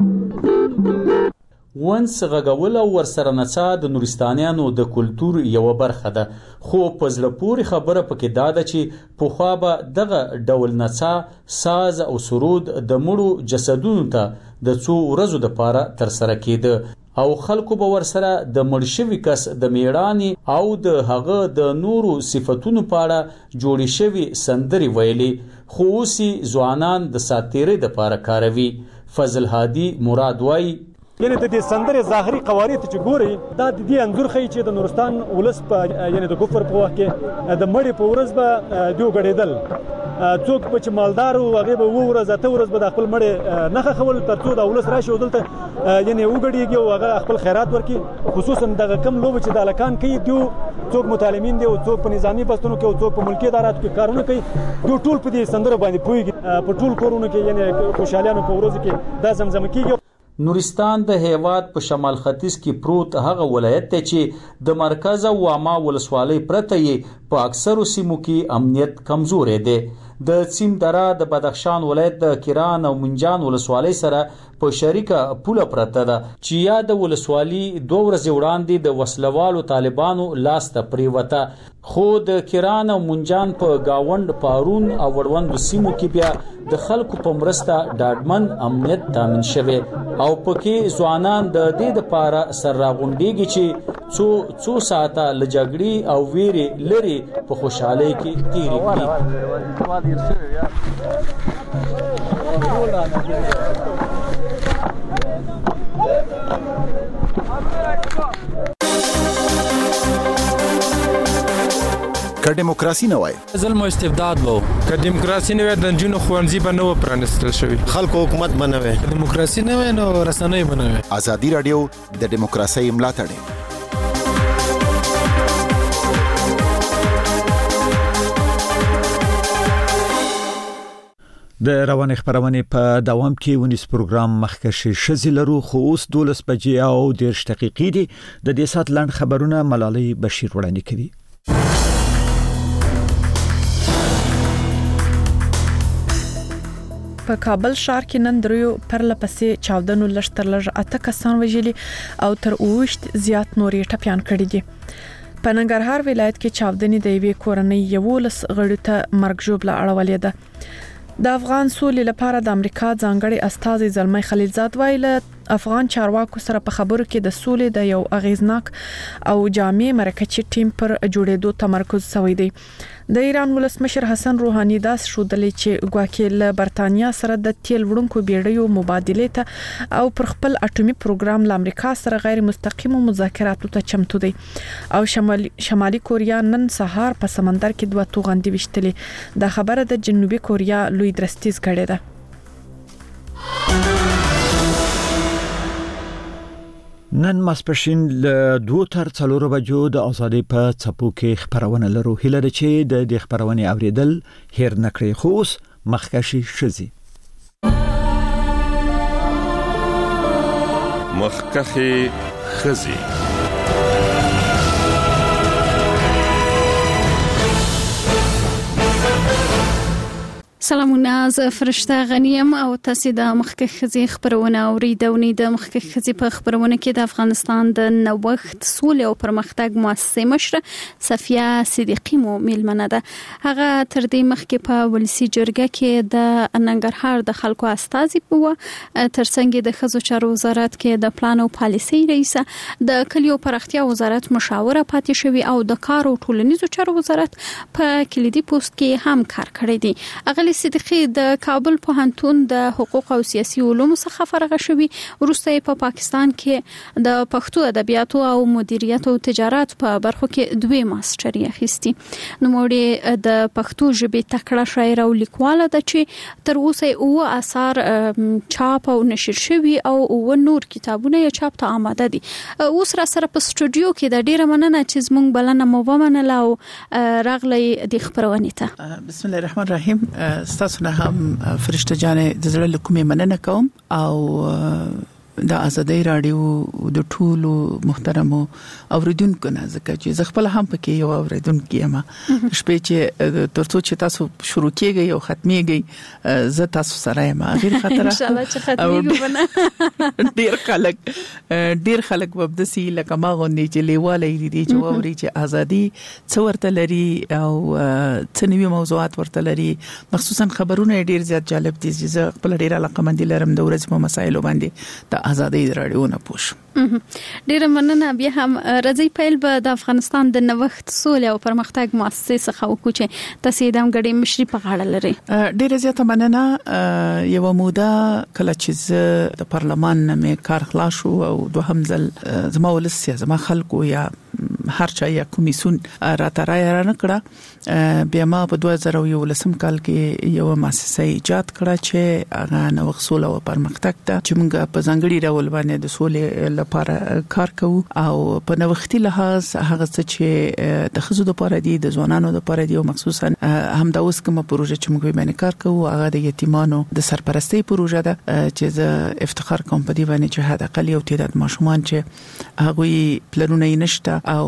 کوي. ونس غږول او ورسره نڅا د نورستانیانو د کلتور یو برخه ده، خو په زړه پورې خبره پکې دا ده چې پخوا به دغه ډول نڅا، ساز او سرود د مړو جسدونو ته د څو ورځو دپاره ترسره کېده او خلکو به ورسره د مړ شوي کس د میړانې او د هغه د نورو صفتونو په اړه جوړې شوي سندرې ویلې، خو اوس یې ځوانان د ساتیرۍ دپاره کاروي. فضل هادي مراد وایي یعنی د دې سندرې ظاهري قوارې ته چې ګوري دا د دې انځور ښیي چې د نورستان ولس په یعنی د کفر په وخت کې د مړي په ورځ به دوی ګډېدل. څوک به چې مالدار و هغې به اووه ورځ اته ورځ به د خپل مړي نښه خول تر څو د ولس راشي او دلته یعنی وګډېږي او هغه خپل خیرات ورکړي. خصوصا دغه کم لوبې چې د هلکان کوي دوی څوک متعلمین دي او څوک په نظامي بستونو کې او څوک په ملکي اداراتو کې کارونه کوي، دوی ټول په دې سندرو باندې پوهېږي. په ټول کورونو کې یعنی خوشحالیانو په ورځو کې دا زمزمه کېږي. نورستان د هیواد په شمال ختیځ کې پروت هغه ولایت دی چې د مرکز او عامه ولسوالۍ پرته یې په اکثرو سیمو کې امنیت کمزوری دی. د سیم دره د بدخشان ولایت د کران او منجان ولسوالۍ سره په شریکه پوله پرته ده چې یا د ولسوالۍ دوه ورځې وړاندې د وسلوالو طالبانو لاس ته پریوته، خو د کران او منجان په گاوند پارون او وړوند سیمو کې بیا د خلکو په مرسته ډاډمن امنیت تامین شوی او پکې ځوانان د دې لپاره سر راغونډيږي چې څو څو ساعته لجګړي او ویري لري په خوشحالي کې تیری که دیموکراسي نه وای ظلم او استبداد وو، که دیموکراسي نه وای د جنونو خوانزي به نه پرانستل شوی، خلکو حکومت بنوي، دیموکراسي نه وای نو رسنۍ بنوي. ازادي رادیو د دیموکراسي ملاتړ د روان خبرونه په دوام کې ونیس پروګرام مخکشي شزلرو خو اوس دولس بجې او دیرش دقیقې دي. د دې سات لاند خبرونه ملالۍ بشیر وړاندې کوي. په کابل ښار کې نن دریو پرله پسې چاودنو لشتر لږ اته کسان وژلي او تر اوشت زیات نورې ټپيان کړي دي. په ننګرهار ولایت کې چاودنې د یوې کورنۍ یولس غړو ته مرګ ژوبله اړولې ده. د افغان سولې لپاره د امریکا ځانګړي استازي زلمي خلیلزاد ویله افغان چارواکو سره په خبرو کې د سولې د یو اغیزناک او جامع مرکزي ټیم پر جوړېدو تمرکز شوی دی. د ایران ولسمشر حسن روحاني داس شودلې چې ګواکې له برتانیا سره د تیل وړونکو بیړیو مبادله ته او پر خپل اټومي پروګرام له امریکا سره غیر مستقیم مذاکراتو ته چمتو دی او شمالي شمالي کوریا نن سهار په سمندر کې دوه توغندي وشتلې. د خبره د جنوبي کوریا لوی درستیز کړي ده. نن ماسپښین له دوه تر څلور بجو د ازادي په چپو کې خبرونه لرو. هله د چې د دې خبرونه اوریدل هیر نکړي خو اوس مخکشي شزي مخکخي خزي. سلامونه، زه فرشته غنیم او تاسو د مخکخ خزي خبرونه اوریدونی. د مخکخ خزي په خبرونه کې د افغانستان د نوښت سولې او پرمختګ مؤسسې مشره صفیه صدیقی مو میلمنه ده. هغه تر دې مخکې په ولسی جرګه کې د ننګرهار د خلکو استازي وو، ترڅنګ د خزو چارو وزارت کې د پلان او پالیسي رئیس، د کلیو پرختیا وزارت مشاوره پاتې شوی او د کار او ټولنیزو چارو وزارت په کلیدي پوسټ کې هم کار کړی دی. اغلی صدیقی د کابل پوهنتون د حقوق او سیاسي علومو څخه فارغ شوی، وروسته په پاکستان کې د پښتو ادبیاتو او مدیریت او تجارت په برخو کې دوی ماستري اخیستی. نو موږ د پښتو ژبې تکړه شاعر او لیکوال د چې تر اوسه او اثار چاپ او نشر شوی او او نور کتابونه یې چاپ ته آماده دي. اوس را سره په سټوډیو کې د ډیره مننه چې زموږ بلنه مو ومنله او راغلی د خبرونه ته. بسم الله الرحمن الرحیم. ستاسو نه هم فرشته جانې د زړه له کومې مننه کوم او د ازادي رادیو د ټولو محترمو اوریدونکو نه ځکه چې زه خپل هم پکې یو اوریدونکو یم. شپې چې ترڅو چې تاسو شروع کیږئ او ختميږئ زه تاسو سره یم غیر خطر ان شاء الله چې ختميږي. ډیر خلک ډیر خلک وبدسي لکه ما غوندي چې لیواله دي چې ووري چې ازادي څورته لري او څنوي موضوعات ورته لري، مخصوصا خبرونه ډیر زیات جالب دي. زه خپل ډیر علاقه مند لرم د ورځې په مسایلو باندې ازادي رادیو نه پوښ. ډیره مننه. بیا هم راځي پیل به د افغانستان د نوښت سولې او پرمختګ مؤسسې څخه وکړو چې تاسو د غړي مشري په غاړه لري. ډیره زیاته مننه. یو موده کله چې د پارلمان مې کار خلاص شو او دوهم ځل زما ولس زما خلکو یا هر چا یا کمیسون راته رای را نکړه، بیا ما په دوه زره یولسم کال کې یو مؤسسه ایجاد کړه چې هغه نوښت سولې او پرمختګ ته چې موږ په ځانګړي ډول باندې د سولې لپاره کار کوو او په نوښتي لحاظ هغه څه چې د خزو لپاره دي، د ځوانانو لپاره دي او مخصوصا هم دا اوس کومه پروژه چې موږ باندې کار کوو هغه د یتیمانو د سرپرستی پروژه ده چې زه افتخار کوم په دې باندې چې حد اقل یو تعداد ماشومان چې هغه پلانونه یې نشته او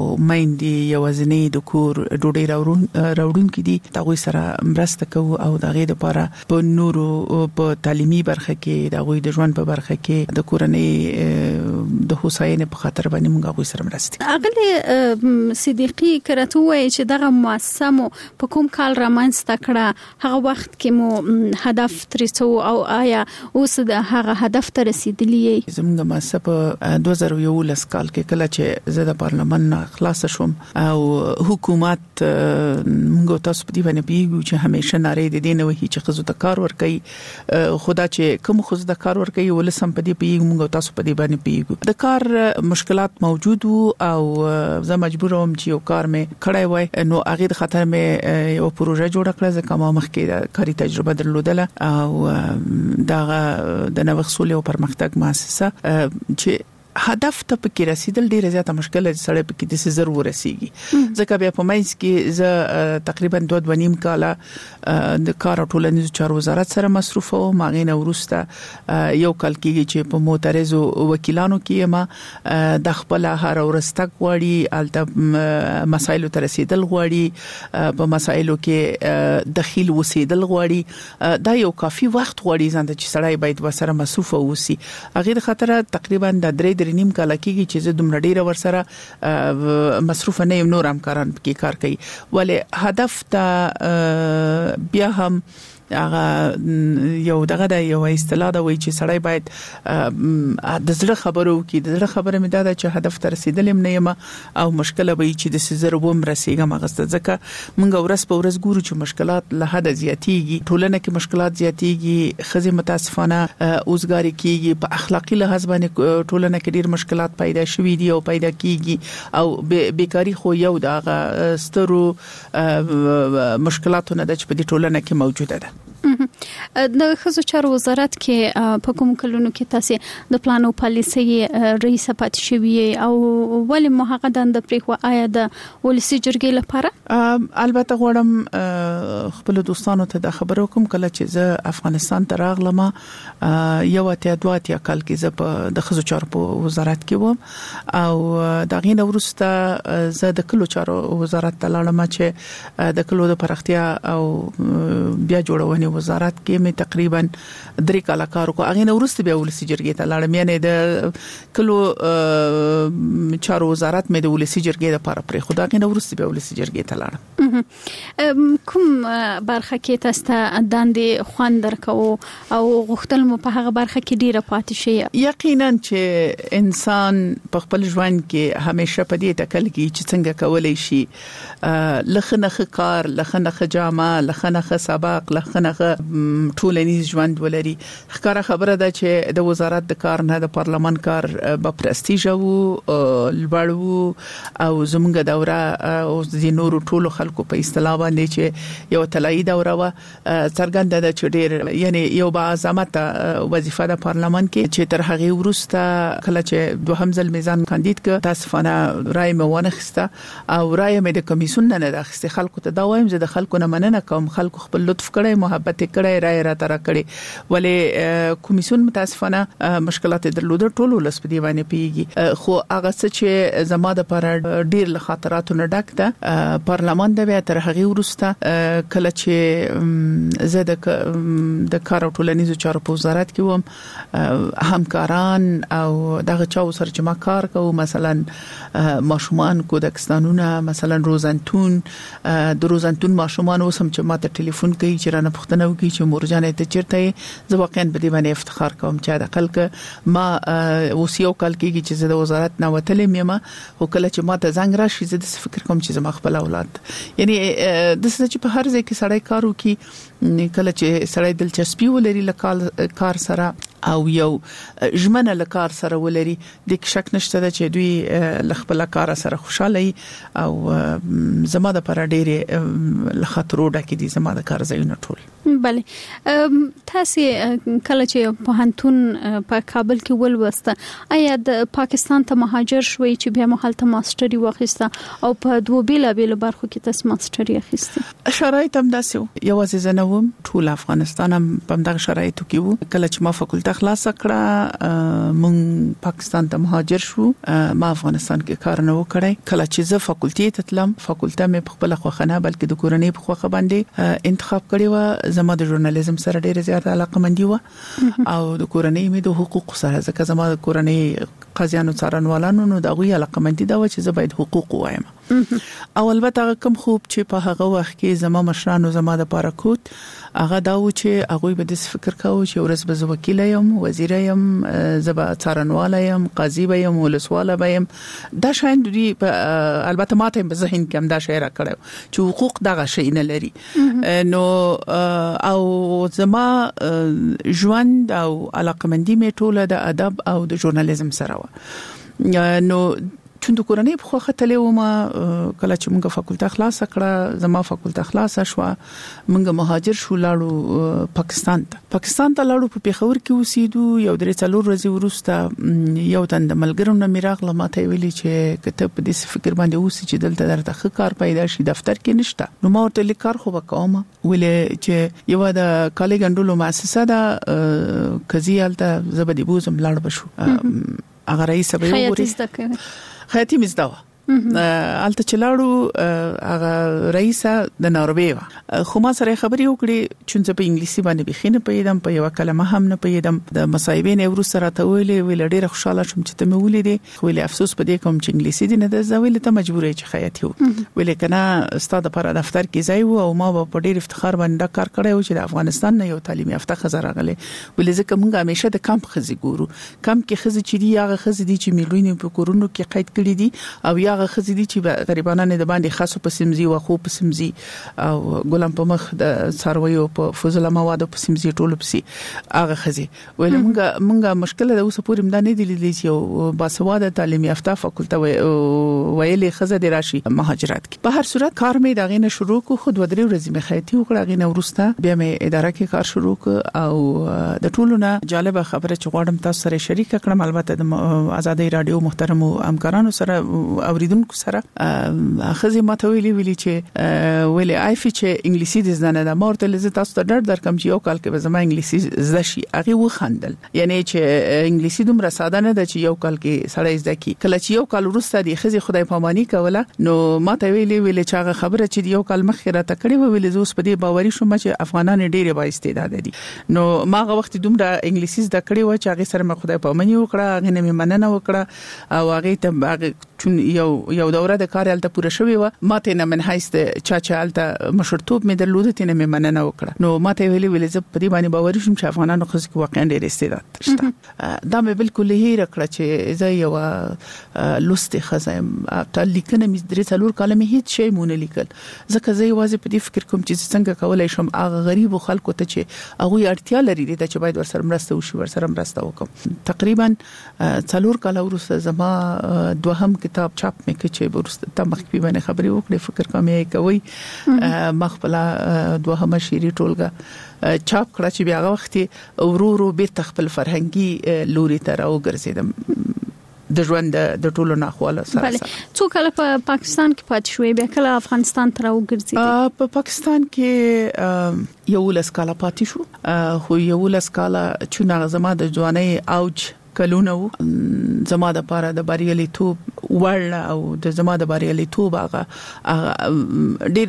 مېندې یوازنی د کور ډوډۍ راوړون راوړون کې دي تاسو سره مرسته کوو او د غیر لپاره په نورو په تعلیمي برخه کې د غوي د ژوند په برخه کې د کورنۍ د هوساینې په خاطر باندې موږ غوي سره مرسته اغلی صدیقي کرته وای چې دغه مؤسسه په کوم کال رامنځته کړه هغه وخت کې مو هدف ترڅو او آیا اوس د هغه هدف ته رسیدلی یې زموږ مؤسسه په دوه زره یولس کال کې کله چې زه د پارلمان خلاص شوم او حکومت موږ تاسو په دې باندې پیګو چې همیشه ناره دي نه وهي چې خزو ته کار ورکړي خدا چې کوم خزو ته کار ورکړي ولسم په دې پیګو موږ تاسو په دې باندې پیګو د کار مشکلات موجود او زه مجبور وم چې یو کار مې کړای وای نو هغه د خاطر مې یو پروژه جوړ کړه ځکه ما مخکې کاري تجربه درلودله او دا د نوښت او پرمختګ مؤسسه چې هدف ته پکې رسیدل ډیره زیاته مشکله سره پکې د سزر ورسیږي ځکه بیا په مېز کې ز تقریبا دوه و نیم کاله د کار ټولنیز چارو وزارت سره مصروف او ماغینه ورسته یو کال کې چې په معترضو وکیلانو کې ما د خپل هر ورستګ غوړي الته مسایلو تر رسیدل غوړي په مسایلو کې دخیل وسیدل غوړي دا یو کافي وخت غوړي ځان چې سړی باید وسره مصروف اوسي هغه خاطر تقریبا د درې نیم کال کېږي چې زه دومره ډیره ورسره مصروف نه یم نور همکاران کې کار کوي ولې هدف ته بیا هم هغه یو دغه د یو اصطلاح دا وایي چې سړی باید د زړه خبرو کې د زړه خبره مې دا ده چې هدف ته رسیدلم نه یم او مشکله وایي چې د سزر ووم رسیدم غسته ځکه موږ ورځ په ورځ ګورو چې مشکلات له حد زیاتېږي ټولنه کې مشکلات زیاتېږي خزه متاسفانه اوسګاری کېږي په اخلاقی لحاظ باندې ټولنه کې ډیر مشکلات پیدا شوي دي او پیدا کېږي او بیکاری خو یو دغه سترو مشکلاتونه د په دې ټولنه کې موجوده ده د خزو چارو وزارت کې په کوم کلونو کې تاسو د پلان او پالیسي رئیس پات شوی او ولې موږ د پریخو آیا د ولسی جرګې لپاره البته غواړم خپل دوستانو ته د خبرو کوم کله چې زه افغانستان ته راغلم یو اتیا دوه اتیا کال کې زه په د خزو چارو په وزارت کې وم او دا غینه ورسته زه د کلو چارو وزارت ته لاړم چې د کلو د پرختیا او بیا جوړونې وزارت کې مې تقریبا درې کاله کار وکړ هغه نو ورسته بیا ولسی جرګې ته لاړم یعنی د کلو چارو وزارت مې د ولسی جرګې لپاره پرې خو دا غینه ورسته بیا ولسی جرګې ته لاړم کوم برخه کې تاسو ته داندې خوان درکو او غوښتل مو په هغه برخه کې ډیره پاتې شي یقینا چې انسان په خپل ژوند کې همیشه په دې تکل کې چې څنګه کولای شي لخنه کار لخنه جامه لخنه سبق لخنه ټولنیز ژوند ولري ښکارا خبره ده چې د وزارت د کار نه د پارلمان کار په پرستیژ او لوړو او زمونږ دوره او د نورو ټولو خلکو په اصطلاح باندې چې یو طلایی دوره و څرګنده ده چې ډېر یعنی یو با عظمت وظیفه د پارلمان کې چې تر هغه ورسته کله چې دوهم ځل میزان کاندید ک تاسفانه رائے مونه خسته او رائے مې د کمیسیون نه نه خسته خلکو ته دا وایم چې د خلکو نه مننه کوم خلکو خپل لطف کړي محبت کړي رائے را تر کړي ولې کمیسیون متاسفانه مشکلات درلود ټولو لس په دیوانه پیږي خو هغه څه چې زما د پر ډیر له خاطراتو نه ډک ده پارلمان د بیا تر هغه ورسته کله چې زه د د کار او ټولنیزو چارو په وزارت کې وم همکاران او دغه چا سره چې ما کار کوم مثلا ماشومان کودکس قانونه مثلا روزنتون د روزنتون ماشومان اوسم چې ما ته ټلیفون کوي چې رانه پښتنه وکي چې مورجانه ته چیرته زه واقعا په دې باندې افتخار کوم چې د خلک ما اوسیو کال کې چې د وزارت نه وتلې مېما او کله چې ما ته زنګ راشي زه د فکر کوم چې زما خپل اولاد یعنی د څه چې په هر ځای کې سړی کارو کې کله چې سړی دلچسپي ولري لکه کار سره او یو ژمنه لکار سره ولري د شک نشته چې دوی لخپل کار سره خوشاله او زما د پر ډېر لخطرو ډکې دي زما د کار ځایونه ټول بله تاسو کله چې په هنتون په کابل کې ولوسته آیا د پاکستان ته مهاجر شوي چې بیا مهالته ماستری واخیسته او په دوه بیل بیل برخو کې تاسو ماستری اخیسته شرایط هم داسې یو ځای زنوم ټول افغانستان هم په دغه شرایطو کې وو کله چې ما فاکولټه خلاص کړه مونږ پاکستان ته مهاجر شو. ما افغانستان کې کار نه وکړای. کله چې زه فاکولټي ته تلم فاکولټه مې په خپل خوخنه بلکې د کورنۍ په خوخه باندې انتخاب کړی و. زما د ژورنالیزم سره ډیره زیاته علاقه مندي و او د کورنۍ مې د حقوق سره ځکه زما د کورنۍ قاضیانو څارنوالانو نو د غوي علاقه مندي دا و چې زه باید حقوق وایم. او البته کوم خوب چې په هغه وخت کې زما مشرانو زما د پاره کوت هغه دا و چې هغه به د فکر کاوه چې ورځ به زه وکیل یم، وزیر یم، زبا څارنوال یم، قاضي به یم، ولسوال به یم. دا شاین دوی البته ماته په ذهن کې هم دا شی را کړو چې حقوق دغه شی نه لري. نو او زما ژوند او علاقمندي مې ټوله د ادب او د ژورنالیزم سره و. نو چون د کورنۍ په خوخه تلې و ما کله چې موږ فاکولټه خلاص کړه زما فاکولټه خلاص شو موږ مهاجر شو لاړو پاکستان ته. پاکستان ته لاړو په پیښور کې اوسېدو. یو درې څلور ورځې وروسته یو تند ملګرو نه میراغله ماته ویلي چې کته په دې فکر باندې اوسې چې دلته درته ښه کار پیدا شي دفتر کې نشته. نو ما ورته لیکار خو وکوم ولې چې یو د کالي ګندلو مؤسسه ده کزیالته زبدي بوزم لاړ بشو. اگر رئیس به وګوري خیاطی مزداوه الته چلاړو هغه رئیس د ناروې و خو ما سره خبرې وکړې چې په انګلیسي باندې بخینه پېدم په یو کلمه هم نه پېدم. د مصايبې نه ورو سره ته ویلې ویل ډېر خوشاله شوم چې ته مې ولیدې خو له افسوس په دې کوم چې انګلیسي دې نه د زویل ته مجبورې چې خیاطی و ویل کنه استاد پر دفتر کې ځای وو او ما په ډېر افتخار باندې کار کړی و چې د افغانستان نه یو تعلیمي یافته خزر راغله. ویل ځکه موږ همیشه د کم خزي ګورو کم کې خزي چې دی هغه خزي دي چې میلیونې په کورونو کې قید کړي دي او هغه خزي دي چې غریبانه نه د باندې خاصو په سمزي او خو په سمزي او ګلم په مخ د څارویو په فوزله موادو په سمزي ټولو پسې هغه خزي. ویل موږ موږ مشکله د اوسه پورې مدا نه دي لیدلې چې باسواده تعلیم یافته فاکولټه ویلې خزه د راشي مهاجرت کې. په هر صورت کار مې دغه نه شروع کو خود ودرې ورځې مې خیاطي وکړه غینه ورسته بیا مې اداره کې کار شروع ک او د ټولو نه جالب خبره چې غواړم تاسو سره شریک کړم البته د آزادۍ رادیو محترم همکارانو سره اوریدونکو سره اخزي ماته ویلي ویلي چې ویلي آیفي چې انګلیسي د زنه د مورته لزه تاسو ته ډېر درکم چې یو کال کې به زما انګلیسي زده شي. هغه و خندل یعنی چې انګلیسي دومره ساده نه ده چې یو کال کې سړی زده کی. کله چې یو کال وروسته د خزي خدای پاماني کوله نو ماته ویلي ویلي چې هغه خبره چې یو کال مخکې را تکړه ویلي زوس په دې باوري شوم چې افغانان ډېر با استعداد دي. نو ما هغه وخت دومره انګلیسي زده کړی و چې هغه سره مې خدای پاماني وکړه هغه نه مې مننه وکړه او هغه ته چون یو یو دوره د کار الته پوره شوی و ماته نه من هیڅ چا چا الته مشرتوب مې درلود ته نه مې مننه وکړه. نو ماته ویلي ویلي زه په دې باندې باور شوم چې افغانانو خو ځکه واقعا ډېر استعداد شته. دا مې بالکل هیر کړ چې زه یو لوست خزم ته لیکنه مې درې څلور کلمې هیڅ شی مونږ لیکل ځکه زه یوازې په دې فکر کوم چې څنګه کولای شم هغه غریب خلکو ته چې هغه اړتیا لري د چې باید ورسره مرسته وشي ورسره مرسته وکم. تقریبا څلور کاله وروسته زما دوهم کتاب چاپ مې کې چې ورسته تم مخکې باندې خبرې وکړې فکر کوم یې کوي مخبلا دوهمه شيري ټولګه چاپ کړه چې بیا وخت ورو ورو بیرته خپل فرهنګي لوري ته راوګرځیدم د ژوند د ټولو ناخواله سره. بله څو کله په پاکستان کې پات شوې بیا کله افغانستان ته راوګرځیدې؟ په پاکستان کې یو لس کاله پاتې شو خو یو لس کاله چې زما د ځوانۍ اوج کلونه زما د پاره د باریالي توپ ورل او د زما د باریالي توپ هغه ډیر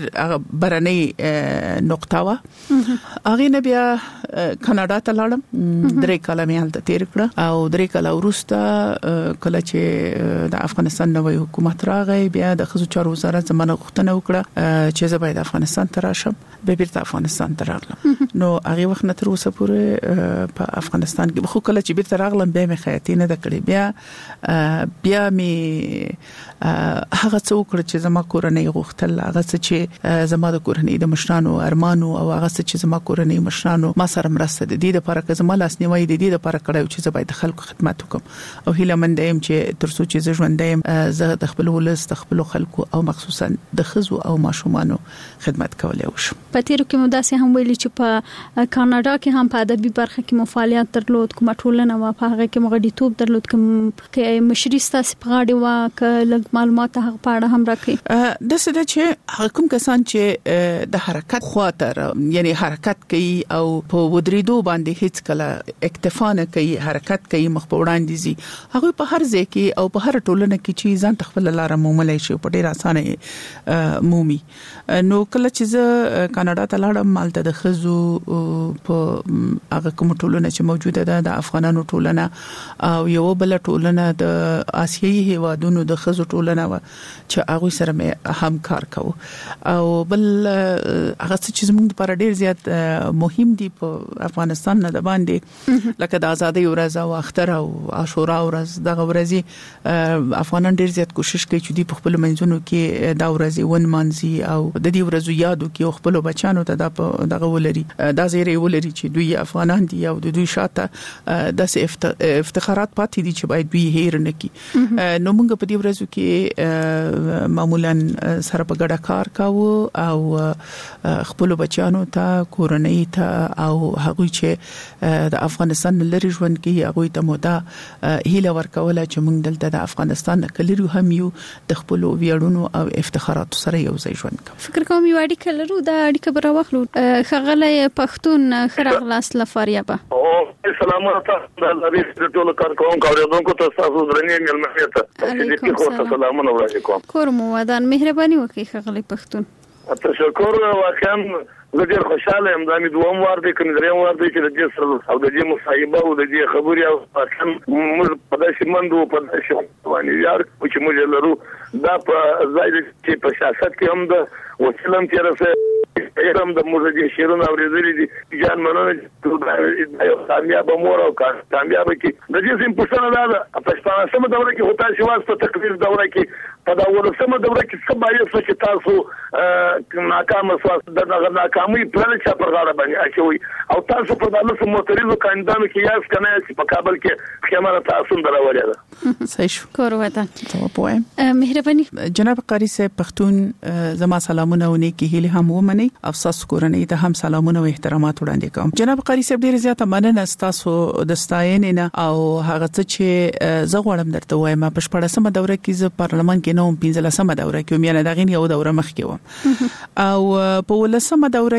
برنۍ نقطه وا هغه نه بیا کاناډا ته لاړم درې کاله مې هلته تیر کړ او درې کاله وروسته کله چې د افغانستان نوې حکومت راغی بیا د خزو چارو وزارت زمانه غوښتنه وکړه چې زه باید افغانستان ته راشم به بیرته افغانستان ته راغلم. نو هغه وخت نه تر اوسه پورې په افغانستان کې خو کله چې بیرته راغلم به خیاطی نه د کړې بیا بیا می هغه څوک چې زما کورنۍ غوښتل هغه چې زما د کورنۍ د مشرانو ارمانو او هغه چې زما کورنۍ مشرانو ما سره مرسته د دې لپاره چې زما لاس نیوي د دې لپاره کړو چې زه باید خلکو خدمت وکم او هیله مند یم چې تر څو چې زه ژوند یم زه د خپل ولس د خپل خلکو او مخصوصا د خزو او ماشومانو خدمت کولای وشم. په تیر کې مو داسې هم ویلي چې په کاناډا کې هم په ادبي برخه کې مفاعلیت درلود کومه ټولنه وا په هغه کې مغړیتوب درلود کوم کې مشري ستاسو په غاړه وا ک لګ معلومات هغه په اړه هم راکړي. د څه چې حکومت کسان چې د حرکت خاطر یعنی حرکت کوي او په ودریدو باندې هیڅ کله اکتفا نه کوي حرکت کوي مخ په وړاندې زی هغه په هر ځای کې او په هر ټولنه کې چې ځان تخپل لار موملای شي په ډیر اسانه مومي. نو کله چې زه کاناډا ته لاړم مالته د خزو په هغه کوم ټولنه چې موجوده ده د افغانانو ټولنه او یو بل ټولنه د آسیایي هیوادونو د خزو ټولنه و چې هغه سره مې هم کار کوو او بل هغه چې زموږ لپاره ډیر زیات مهم دي په افغانستان نه د باندې لکه د ازادۍ ورځ او اختر او عاشورا ورځ دغه ورځي افغانان ډیر زیات کوشش کوي چې د خپل منځونو کې دا ورځي ون مانزي او د دې ورځو یادو کې خپل بچانو ته دغه ولري دا زیری ولري چې دوی افغانان دي او د دوی شاته د افتخارات پاتې دي چې باید دوی هیر نه کی. نو موږ په دې ورځو کې معمولا سره په ګډه کار کوو او خپل بچانو ته کورنۍ ته او هغه چې د افغانستان لري ژوند کې هغه ته مودا هیله ورکوله چې موږ دلته د افغانستان کلرو هم یو د خپل ویاړونو او افتخارات سره یو ځای ژوند کوو. فکر کوم یو اړیکه لرو دا اړیکه به راوخلو. خغله پښتون خراغلاس لفاریابه او سلام علیکم د لری ټول کار کوم کاریدونکو ته تاسو درنې ملمنه ته دې کو سلام علیکم کور مو ودان مهرباني وکي خغله پښتون. تشکر واقعا زه ډیر خوشاله یم دا مې دوم وار دی کنه دریم وار دی چې د دې سره او د دې مصاحبه او د دې خبرې او واقعا موږ په داسې مندو په داسې باندې یار چې موږ لرو دا په ځای چې په سیاست کې هم د وسلم تیر سره هم د موږ د شیرونو اورېدلې دي ځان مننه د کامیاب مور او کامیاب کې د دې سیم پښتنه دا په سم دوره کې هوتا شي واسطه تقریر دوره کې په دا ورسمه دوره کې څه باید چې تاسو ناکام سوال د ناکامي پلان چې پر غاړه باندې اچوي او تاسو په دغه موتریزو کاندانو کې یاس کنه چې په کابل کې خیمه تاسو درولې ده. صحیح شو. کور وته ته پوهه مهرباني جناب قاری صاحب پښتون زما سلامونه ونی کې هله هم ومني افسوس کورنۍ ته هم سلامونه او احترامات وړاندې کوم. جناب قاری صاحب ډیر زیاته مننه تاسو د ستاینې نه او هغه چې زه غواړم درته وایم په شپږمه دوره کې ز پارلمان کې نو پنځلسمه دوره کې مې نه دغه یو دوره مخ کې وم او په ولسمه دوره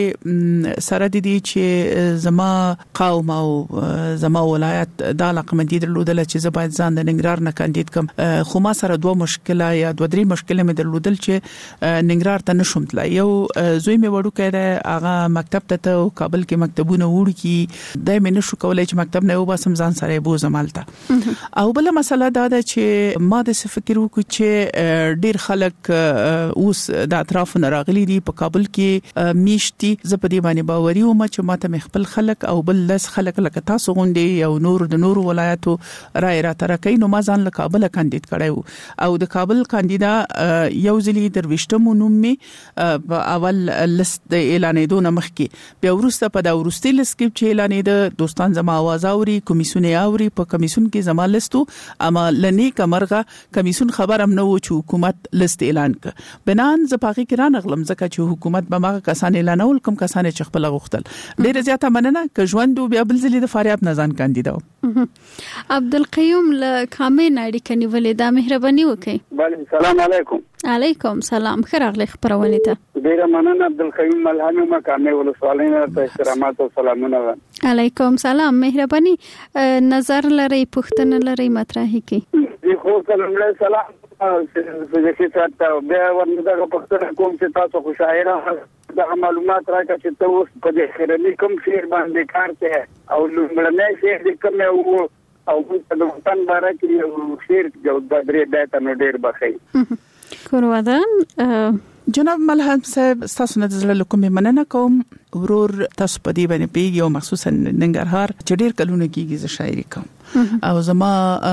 کې سره د دې چې زما قوم او زما ولایت د علاقه مدید درلودل چې زه باید ځان د ننګرهار نه کاندید کوم خو ما سره دوه مشکله یا دوه درې مشکله مې درلودل چې ننګرهار ته نشم تلای. یو زوی مې وړو کړه هغه مکتب ته او کابل کې مکتبونه وړو کې دای مې نشو کولای چې مکتب نه وباسم ځان سره بوزم مالته او بل مسله دا ده چې ما د فکر وکړ چې ډیر خلک اوس د اطراف نه راغلي دي په کابل کې میشتي زه په دې باندې باوري وم چې ماته مخبل خلک او بل لس خلک لکه تاسو غونډي یو نور د نور ولایتو رائے را ترکې نو ما ځان له کابل کاندید کړو او د کابل کاندیدا یو ځلی درويشتمو نوم می اول لست د اعلانېدو نه مخکې بیا ورسته په دا ورستي لست کې چې اعلانېده دوستان زما आवाज اوري کمیسیون اوري په کمیسیون کې زما لستو اما لنی کمرغه کمیسیون خبر هم نو چې حکومت لست اعلان ک بنان زپاغي کې را نغلم ځکه چې حکومت به ماغه کسان اعلانول کوم کسان چې خپل غوښتل ډیر زیاته مننه ک ژوند بیا بل ځلی د فاریاب نه ځان کاندیدا عبدالقیوم له کامې نړۍ کني ولې دا مهرباني وکړي. بله السلام علیکم. علیکم سلام خراغلی خبرونه ته ډیره مننه عبدالقیوم ملهمه ما کامې ولسوالینه ته احترامات او سلامونه. علیکم سلام مهرباني نظر لري پښتنه لري مطرح کی دی خو سلام علیکم سلام چې تاسو بیا ورنده پښتنه کوم چې تاسو خوشاله دا معلومات راکړه چې تاسو په دې خیرنی کوم شیر باندې کار کوي او لمړنۍ شیر د کوم او او د وطن باره کې یو شیر جو د درې دایته نو ډیر بخي کور ودان. جناب ملهم صاحب تاسو نه زړه لکه مننه کوم ورور تاسو په دې باندې پیږي او مخصوصا ننګرهار چې ډیر کلونه کېږي ز شاعري کوم او زما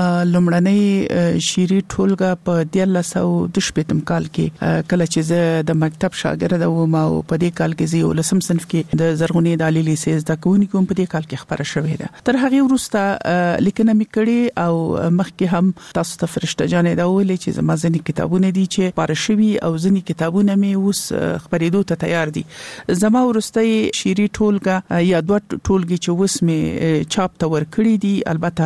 لمړنۍ شيري ټولګه په دیلسو د شپږم کال کې کله چې زه د مکتب شاګرد وم او په دې کال کې زه ولسم صنف کې د زرغونی د علي لیسې د کوونی کوم په دې کال کې خبره شوې ده تر هغه وروسته لیکنه مې کړې او مخکې هم تاسو ته فرشته جانې دا ویلې چې زما ځینې کتابونه دي چې پارشوي او ځینې کتابونه مې اوس خبرېدو ته تیار دي. زما ورسته شيري ټولګه یا دوه ټولګي چې اوس مې چاپ ته ور کړې دي البته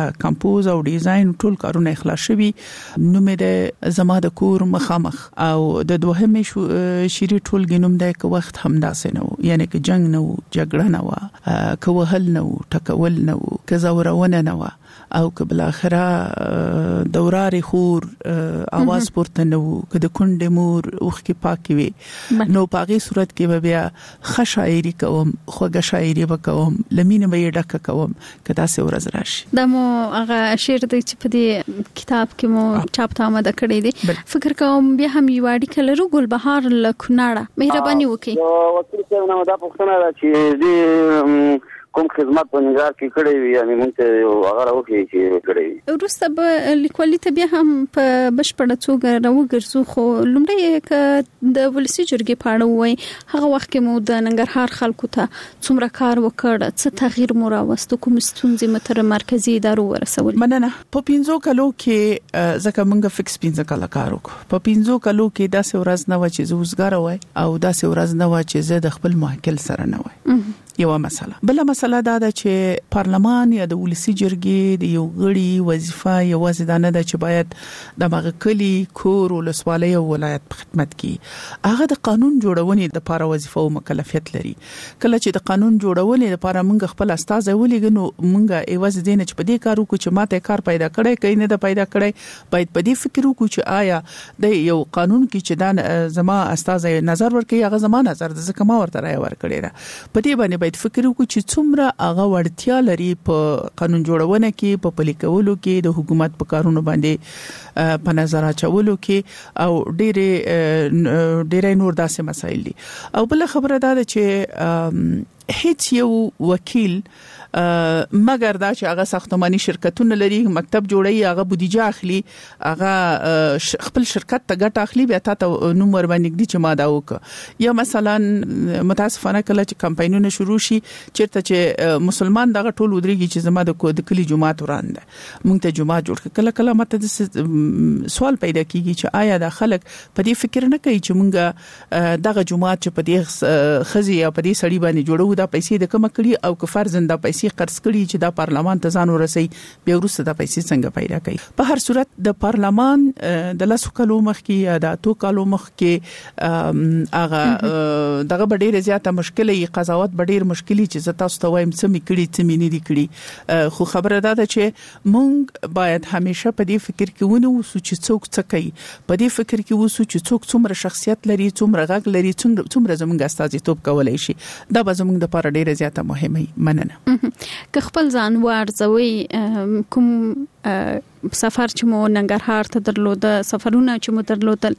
کمپوز او ډیزاین ټول کارونه اخلاص شوي. نو مې د زما د کور مخامخ او د دوهمې شيري ټولګي نوم د وخت همداسې نو، یعنی که جنگ نو، جګړه نو، که وهل نو، ټکول نو، که زورونه نو او که بل اخره دوراري خور आवाज پورته نو، که د کونډې مور اوخ کې پاکي وي نو پاغي صورت کې بیا خشاعري کوم، خوږه شاعري وکوم، لمینه به ډکه کوم کدا سه ورځ راشي. د مو هغه شعر د چې په دې کتاب کې مو چاپ ته آماده کړی دی. فکر کوم بیا هم یوادي کلرو ګل بهار لکوناړه مهرباني وکړي. وکیل صاحب نو دا پوښتنه ده چې دې کوم خدمت په نګار کې کړی وي، یعنی مونږ ته هغه راوخی چې کړی وي. وروسته به لیکوالي ته بیا هم په بشپړه توګه راوګرځو، خو لومړی ک د ولسی جرګې پاړه وای هغه وخت کې مو د ننګرهار خلکو ته څومره کار وکړ، څه تغییر مو راوست، کوم ستونزې متر مرکزی ادارو ورسول. مننه. په پینځو کلو کې ځکه مونږ فکس پینځه کال کار وکړو. په پینځو کلو کې داسې ورځ نه و چې زوزګار وای او داسې ورځ نه و چې زه د خپل موکل سره نه وای. یو مسله بل مسله دا ده چې پارلمان یا د ولسی جرګې د یو غړي وظیفه یوازې دا نه ده چې باید د مغه کلی کور ولسوالۍ او ولایت په خدمت کې، هغه د قانون جوړونې د لپاره وظیفه او مکلفیت لري. کله چې د قانون جوړونې لپاره موږ خپل استاد ولېګنو، موږ ایواز دینه چې په دې کارو کې چې ماته کار پیدا کړي کین نه د پیدا کړي، باید په دې فکر وکړو چې آیا د یو قانون کې چې دا زما استاد نظر ورکړي، هغه زما نظر د زکه ما ورته راي ورکړي را په دې باندې فکر وکړو چې څومره هغه وړتیا لري په قانون جوړونه کې، په پلي کولو کې، د حکومت په کارونو باندې په نظر اچولو کې او ډېر ډېر نور داسې مسایل دي. او بل خبره ده چې هیڅ یو وکیل مګر دا چې هغه ساختماني شرکتونه لري، مکتب جوړي، هغه بودیجه اخلي، هغه خپل شرکت ته ګټه اخلي، بیا ته نوم ور باندې دي چې ما دا وک. یا مثلا متاسفانه کله چې کمپاینونه شروع شي چیرته چې مسلمان دغه ټول ودرېږي چې زما د کلی جماعت وراند مونږ ته جماعت جوړ کله کله ماته د سوال پیدا کیږي چې آیا د خلک په دې فکر نه کوي چې مونږ دغه جماعت چې په دې خزي یا په دې سړی باندې جوړو دا پیسې د کوم کړي او که فرض دا پیسې قرض کړي چې دا پارلمان ته ځان ورسي، بیا وروسته دا پیسې څنګه پیدا کوي. په هر صورت د پارلمان د لاسو کلو مخ کې یا د اتو کلو مخ کې هغه دغه ډېر زیاته مشکله قضاوت ډېر مشکلي چې تاسو ته وایم څه می کړي څه می نه دي کړي. خو خبره ده چې مونږ باید همیشه په دې فکر کې ونه وسو چې څوک څه کوي، په دې فکر کې وسو چې څوک څومره شخصیت لري، څومره غږ لري، څومره زموږ استازیتوب کولای شي. دا به زموږ د لپاره ډېر زیاته مهمه. مننه. که خپل ځان ورځوي کوم سفر چې مو ننګرهار ته درلود، سفرونه چې مو درلودل،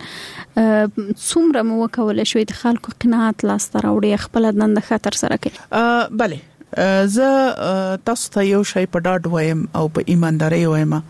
څومره مو وکول شوې د خلکو قناعت لاس ته راوړي خپل دند خطر سره کوي؟ بله زه تاسو ته یو شی په ډاډ وایم او په ایمانداري وایم،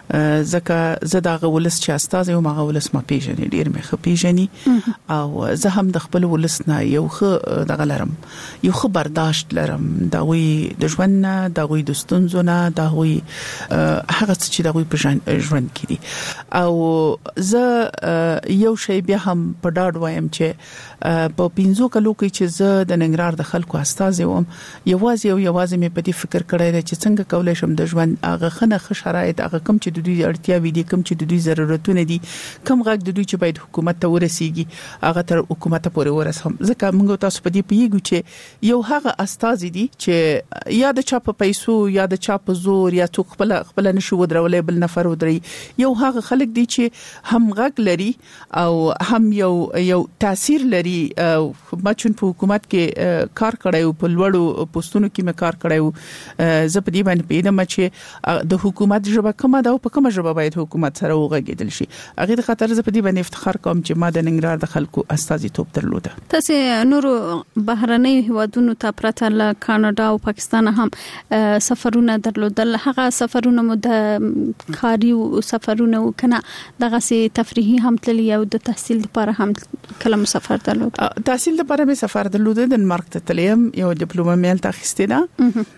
ځکه زه دا غولس چې استاد یو ما غولس ما پیژنې ډیر مې خو پیژنې او زه هم د خپل ولس نه یو خو دغه لرم، یو خو برداشت لرم دا وی د ژوند نه، دا وی د ستونزو نه، دا وی هغه چې دا وی په ژوند کې دي. او زه یو شی بیا هم په ډاډ وایم چې په پینځو کلو کې چې زه د ننګرهار د خلکو استاد یم، یوازې او یوازې مې په دې فکر کړی چې څنګه کولای شم د ژوند هغه خنه ښه شرایط، هغه کوم چې د دوی اړتیاوې دي، کوم چې د دوی ضرورتونه دي، کوم غږ د دوی چې باید حکومت ته ورسیږي هغه تر حکومت پورې ورسوم. ځکه موږ تاسو په دې پیګو چې یو هغه استاد دي چې یا د چا په پیسو یا د چا په زور یا څوک خپل خپل نشو ودرولې بل نفر ودري، یو هغه خلک دي چې هم غږ لري او هم یو یو تاثیر لري. ما چون په حکومت کې کار کړی او په لوړو پوسټونو کې مې کار کړی او زه په دې باندې پیدم چې د حکومت ژبه کومه ده او په کومه ژبه باید حکومت سره وغږیدل شي. هغه د خاطر زه په دې باندې افتخار کوم چې ما د ننګرهار د خلکو استازیتوب درلوده. تاسو نورو بهرنۍ هیوادونو ته پرته له کاناډا او پاکستان هم سفرونه درلودل، هغه سفرونه مو د کاري سفرونه وکنه دغه سي تفریحي هم تللی او د تحصیل لپاره هم کله سفر درلود؟ تحصیل لپاره مې سفر درلوده، د دنمارک ته تلم، یو ډیپلومه مې هلته اخیستې ده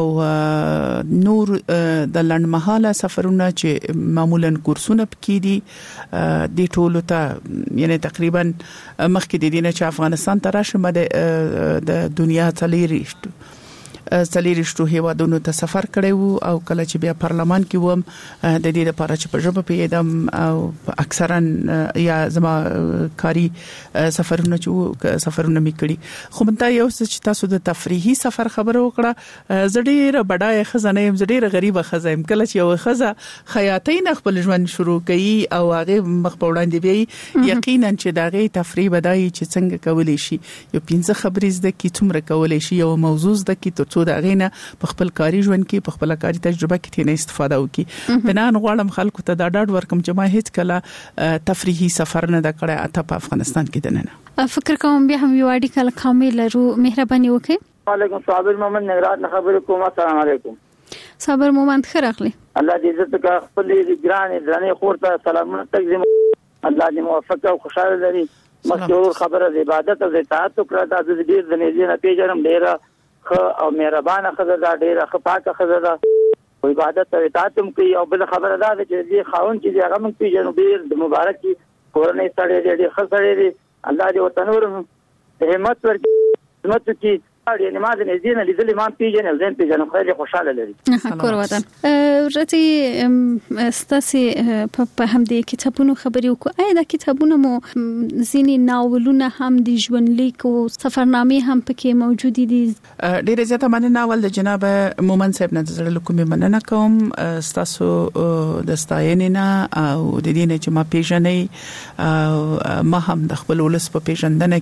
او نور د لنډمحاله سفرونه چې معمولا کورسونه پکې دي د ټولو ته، یعنی تقریبا مخکې د دینه چې افغانستان ته راشم د دنیا تلریشت څلېرشتو هیوادونو ته سفر کړی وو او کله چې بیا پارلمان کې وم د دې لپاره چې په ژبه پیدم او اکثرا یا زما کاری سفرونه چې سفرونه می کړی خو مته یو چې تاسو د تفریحي سفر خبرو وکړه زړه بډای خزانه يم زړه غریبه خزایم کله چې یو خزه خیاطۍ نه خپل ژوند شروع کړي او هغه مخ په وړاندې بي یقینا چې داغه تفریح بدای چې څنګه کولای شي یو پنځه خبرې زده کی څومره کولای شي یو موضوع زده کی تر څو داغه نه په خپل کاری ژوند کې په خپل کاری تجربه کې تنه استفاده وکړي بنان غواړم خلکو ته دا ډاډ ورکم چې ما هیڅ کله تفریحي سفر نه د کړه اته په افغانستان کې دننه فکر کوم بیا هم یو اړیکه کله کامل لرو مهرباني وکړئ وعلیکم صابر محمد نگران خبر کوم السلام علیکم صابر محمد خیرخلی الله دې عزت کا خپل ګران درنه خورته سلامونه تقدیم الله دې موفق او خوشاله لري مشهور خبره د عبادت او اطاعت کړه د دې د نه نه پیژنم ډیره خ او مهربانه خزه دا ډیره خ پاکه خزه دا او عبادت او اطاعت هم کوي او بل خبره دا چې دې خاون چې هغه مونږ پیژنو ډیر د مبارک کورنۍ سره دې خسرې دې الله دې وتنور همت ورکړي همت چې اړ نه ماده نه دینه لیدل ما پیژنه زين پیژنه خو خوشاله لري کور وطن رتي استاسي په هم دي کتابونو خبري وکړه اې دا کتابونه مو زيني ناولونه هم دي ژوندلیک او سفرنامې هم پکې موجود دي ډېر زیاته مننه ناول د جناب مومن صاحب نه زړه کومې مننه کوم استاسو د ستاینې نه او د دې نه چې ما پیژنې او ما هم د خپل ولس په پیژندنه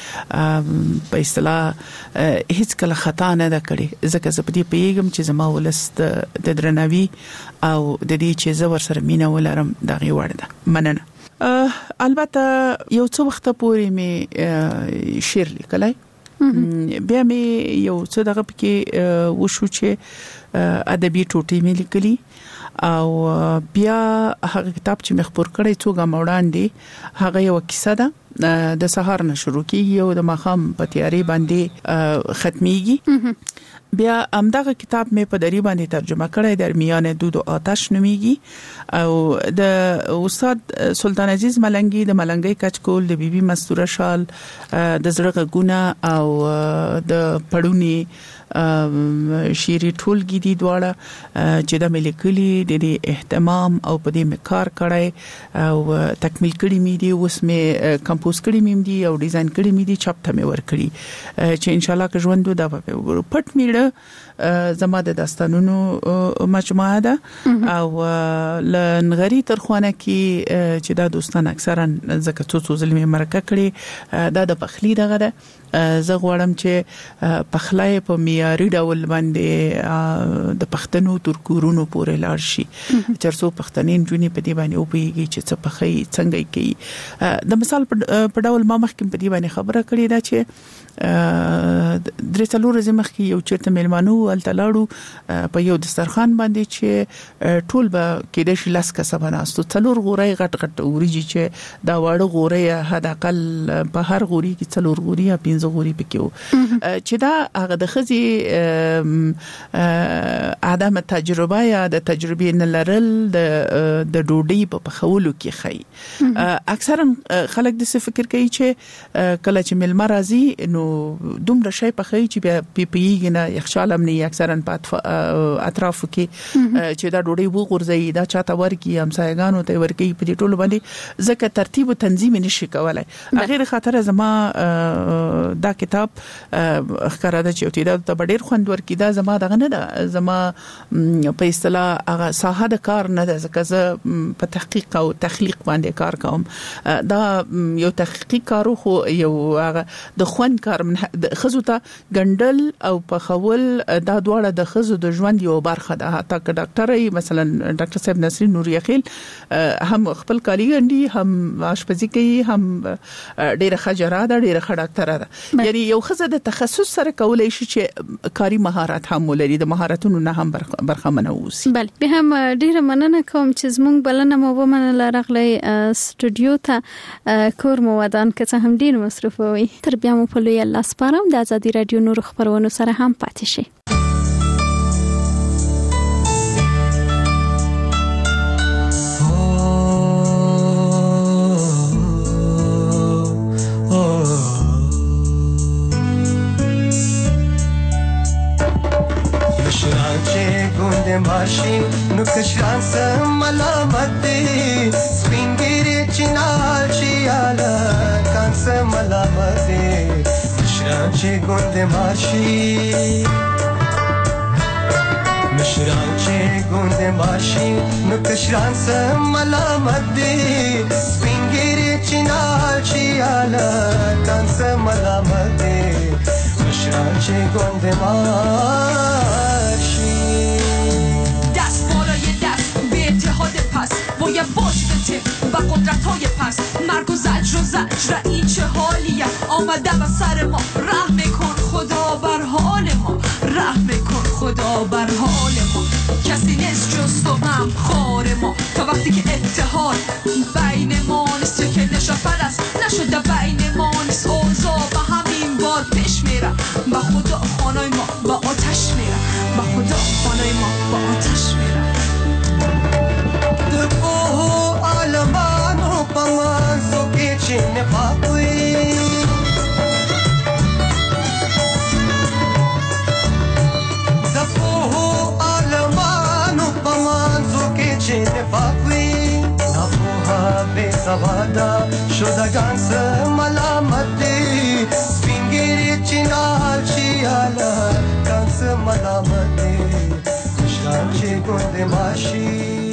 کې په اصطلاح هیڅ کله خطا نه ده کړې ځکه زه په دې پیغام چې زما ولست د درنوي او د دې چې زه ورسره مینه ولرم دغه وړ ده مننه البته یو څو وخت پورې می شعر لیکلای بیا می یو څه دغه کې وشو چې ادبي ټوټې می لیکلي او بیا هغه کتاب چې مخبر کړی څوګه موړاندې هغه یو کیسه ده د سهار نه شروع کیږي او د مخام په تیاری باندې ختميږي بیا امدغه کتاب مې په دری باندې ترجمه کړی در میان دود او آتش نوميږي او د استاد سلطان عزیز ملنګي د ملنګي کچکول د بیبي مستوره شال د زړه غونه او د پړونی شيري ټولګي دي دواړه چې د ملکلي د اهتمام او په دې مکار کړای او تکمیل کړی مې دي اوس مې کمپوز کړی مې دي او ډیزاین کړی مې دي چاپ ته مې ور کړی چې ان شاء الله که ژوند دا به پټ میړه زما د داستانونو مجموعه ده او لنغری ترخوانه کې چې دا دوستان اکثرا زکه څو څو ظلمي مرکه کړي دا د پخلی دغه ده زه غواړم چې پخلای په معیاري ډول باندې د پښتنو تر کورونو پورې لاړ شي چرڅو پښتنین جونی په دې باندې او پیږي چې څه پخې څنګه کوي د مثال په ډول ما مخکې په دې باندې خبره کړې ده چې درې څلور زمخ کې یو چرته ملمانو التلاړو په یو دسترخوان باندې چې ټول به کېد شي لاس کا سباناستو څلور غوري غټ غټ وريږي چې دا واړه غوري حد اقل په هر غوري کې څلور غوري یا پنځه غوري پکې چې دا هغه د خزي عدم تجربه یا د تجربې نه لرل د د ډوډۍ په پخولو کې خي اکثرا خلک د څه فکر کوي چې کله چې ملما راځي نو دومره شي په خي چې بیا پی پیږي نه یخشال امني اکثرا په اطراف کې چې دا ډوډۍ وغورځي دا چاته ورکی همسایګانو ته ورکی په دې ټولو باندې ځکه ترتیب او تنظیم نشي کولای غیر خاطر زما دا کتاب ښکارا د چې تعداد ته ډېر خوند ورکی دا زما دغه نه ده زما په اصطلاح هغه ساحه د کار نه ده ځکه زه په تحقیق او تخلیق باندې کار کوم دا یو تحقیقي کارو خو یو هغه د خوند کار د خزو ته ګندل او په خول دا دواړه د خزو د ژوند یو برخه ده حتی که ډاکټر مثلا ډاکټر صاحب نصری نور یخیل هم خپل کالی ګندي هم آشپزي کوي هم ډیره خجره ده ډیره ښه ډاکټر ده یعنی یو خزه د تخصص سره کولای شي چې کاری مهارت هم ولري د مهارتونو نه هم برخه منوسی بل به هم ډیره مننه کوم چې زمونږ بلنه مو ومنله راغلی سټوډیو ته کور مو ودان که څه هم ډیر مصرف وي تر بیا مو په لوی الله سپارم د ازادي رادیو نور خبرونو سره هم پاتې شئ چه گند ماشی مشران چه گند ماشی نکشران سم ملامت دی سپینگیری چینال چی آلا کانس ملامت دی مشران چه گند ماشی دست بالای دست به اتحاد پس باید باشته و قدرت های پس مرگ و زجر و زجر این چه حالیه آمده و سر ما رحم کن خدا بر حال ما رحم کن خدا بر حال ما کسی نیست جز تو هم خار ما تا وقتی که اتحاد بین ما نیست چه که نشا پرست نشده بین ما نیست اوضاع و همین بار پیش میره با خدا خانای ما با آتش میره با خدا خانای ما با آتش میره دپو آلمانو پمانزو که چین پاپوی دپو آلمانو پمانزو که چین پاپوی نپوها بی سوادا شدگان سه ملامت دی سپینگیری چینال چیالا کان سه ملامت دی کشران چی گند ماشی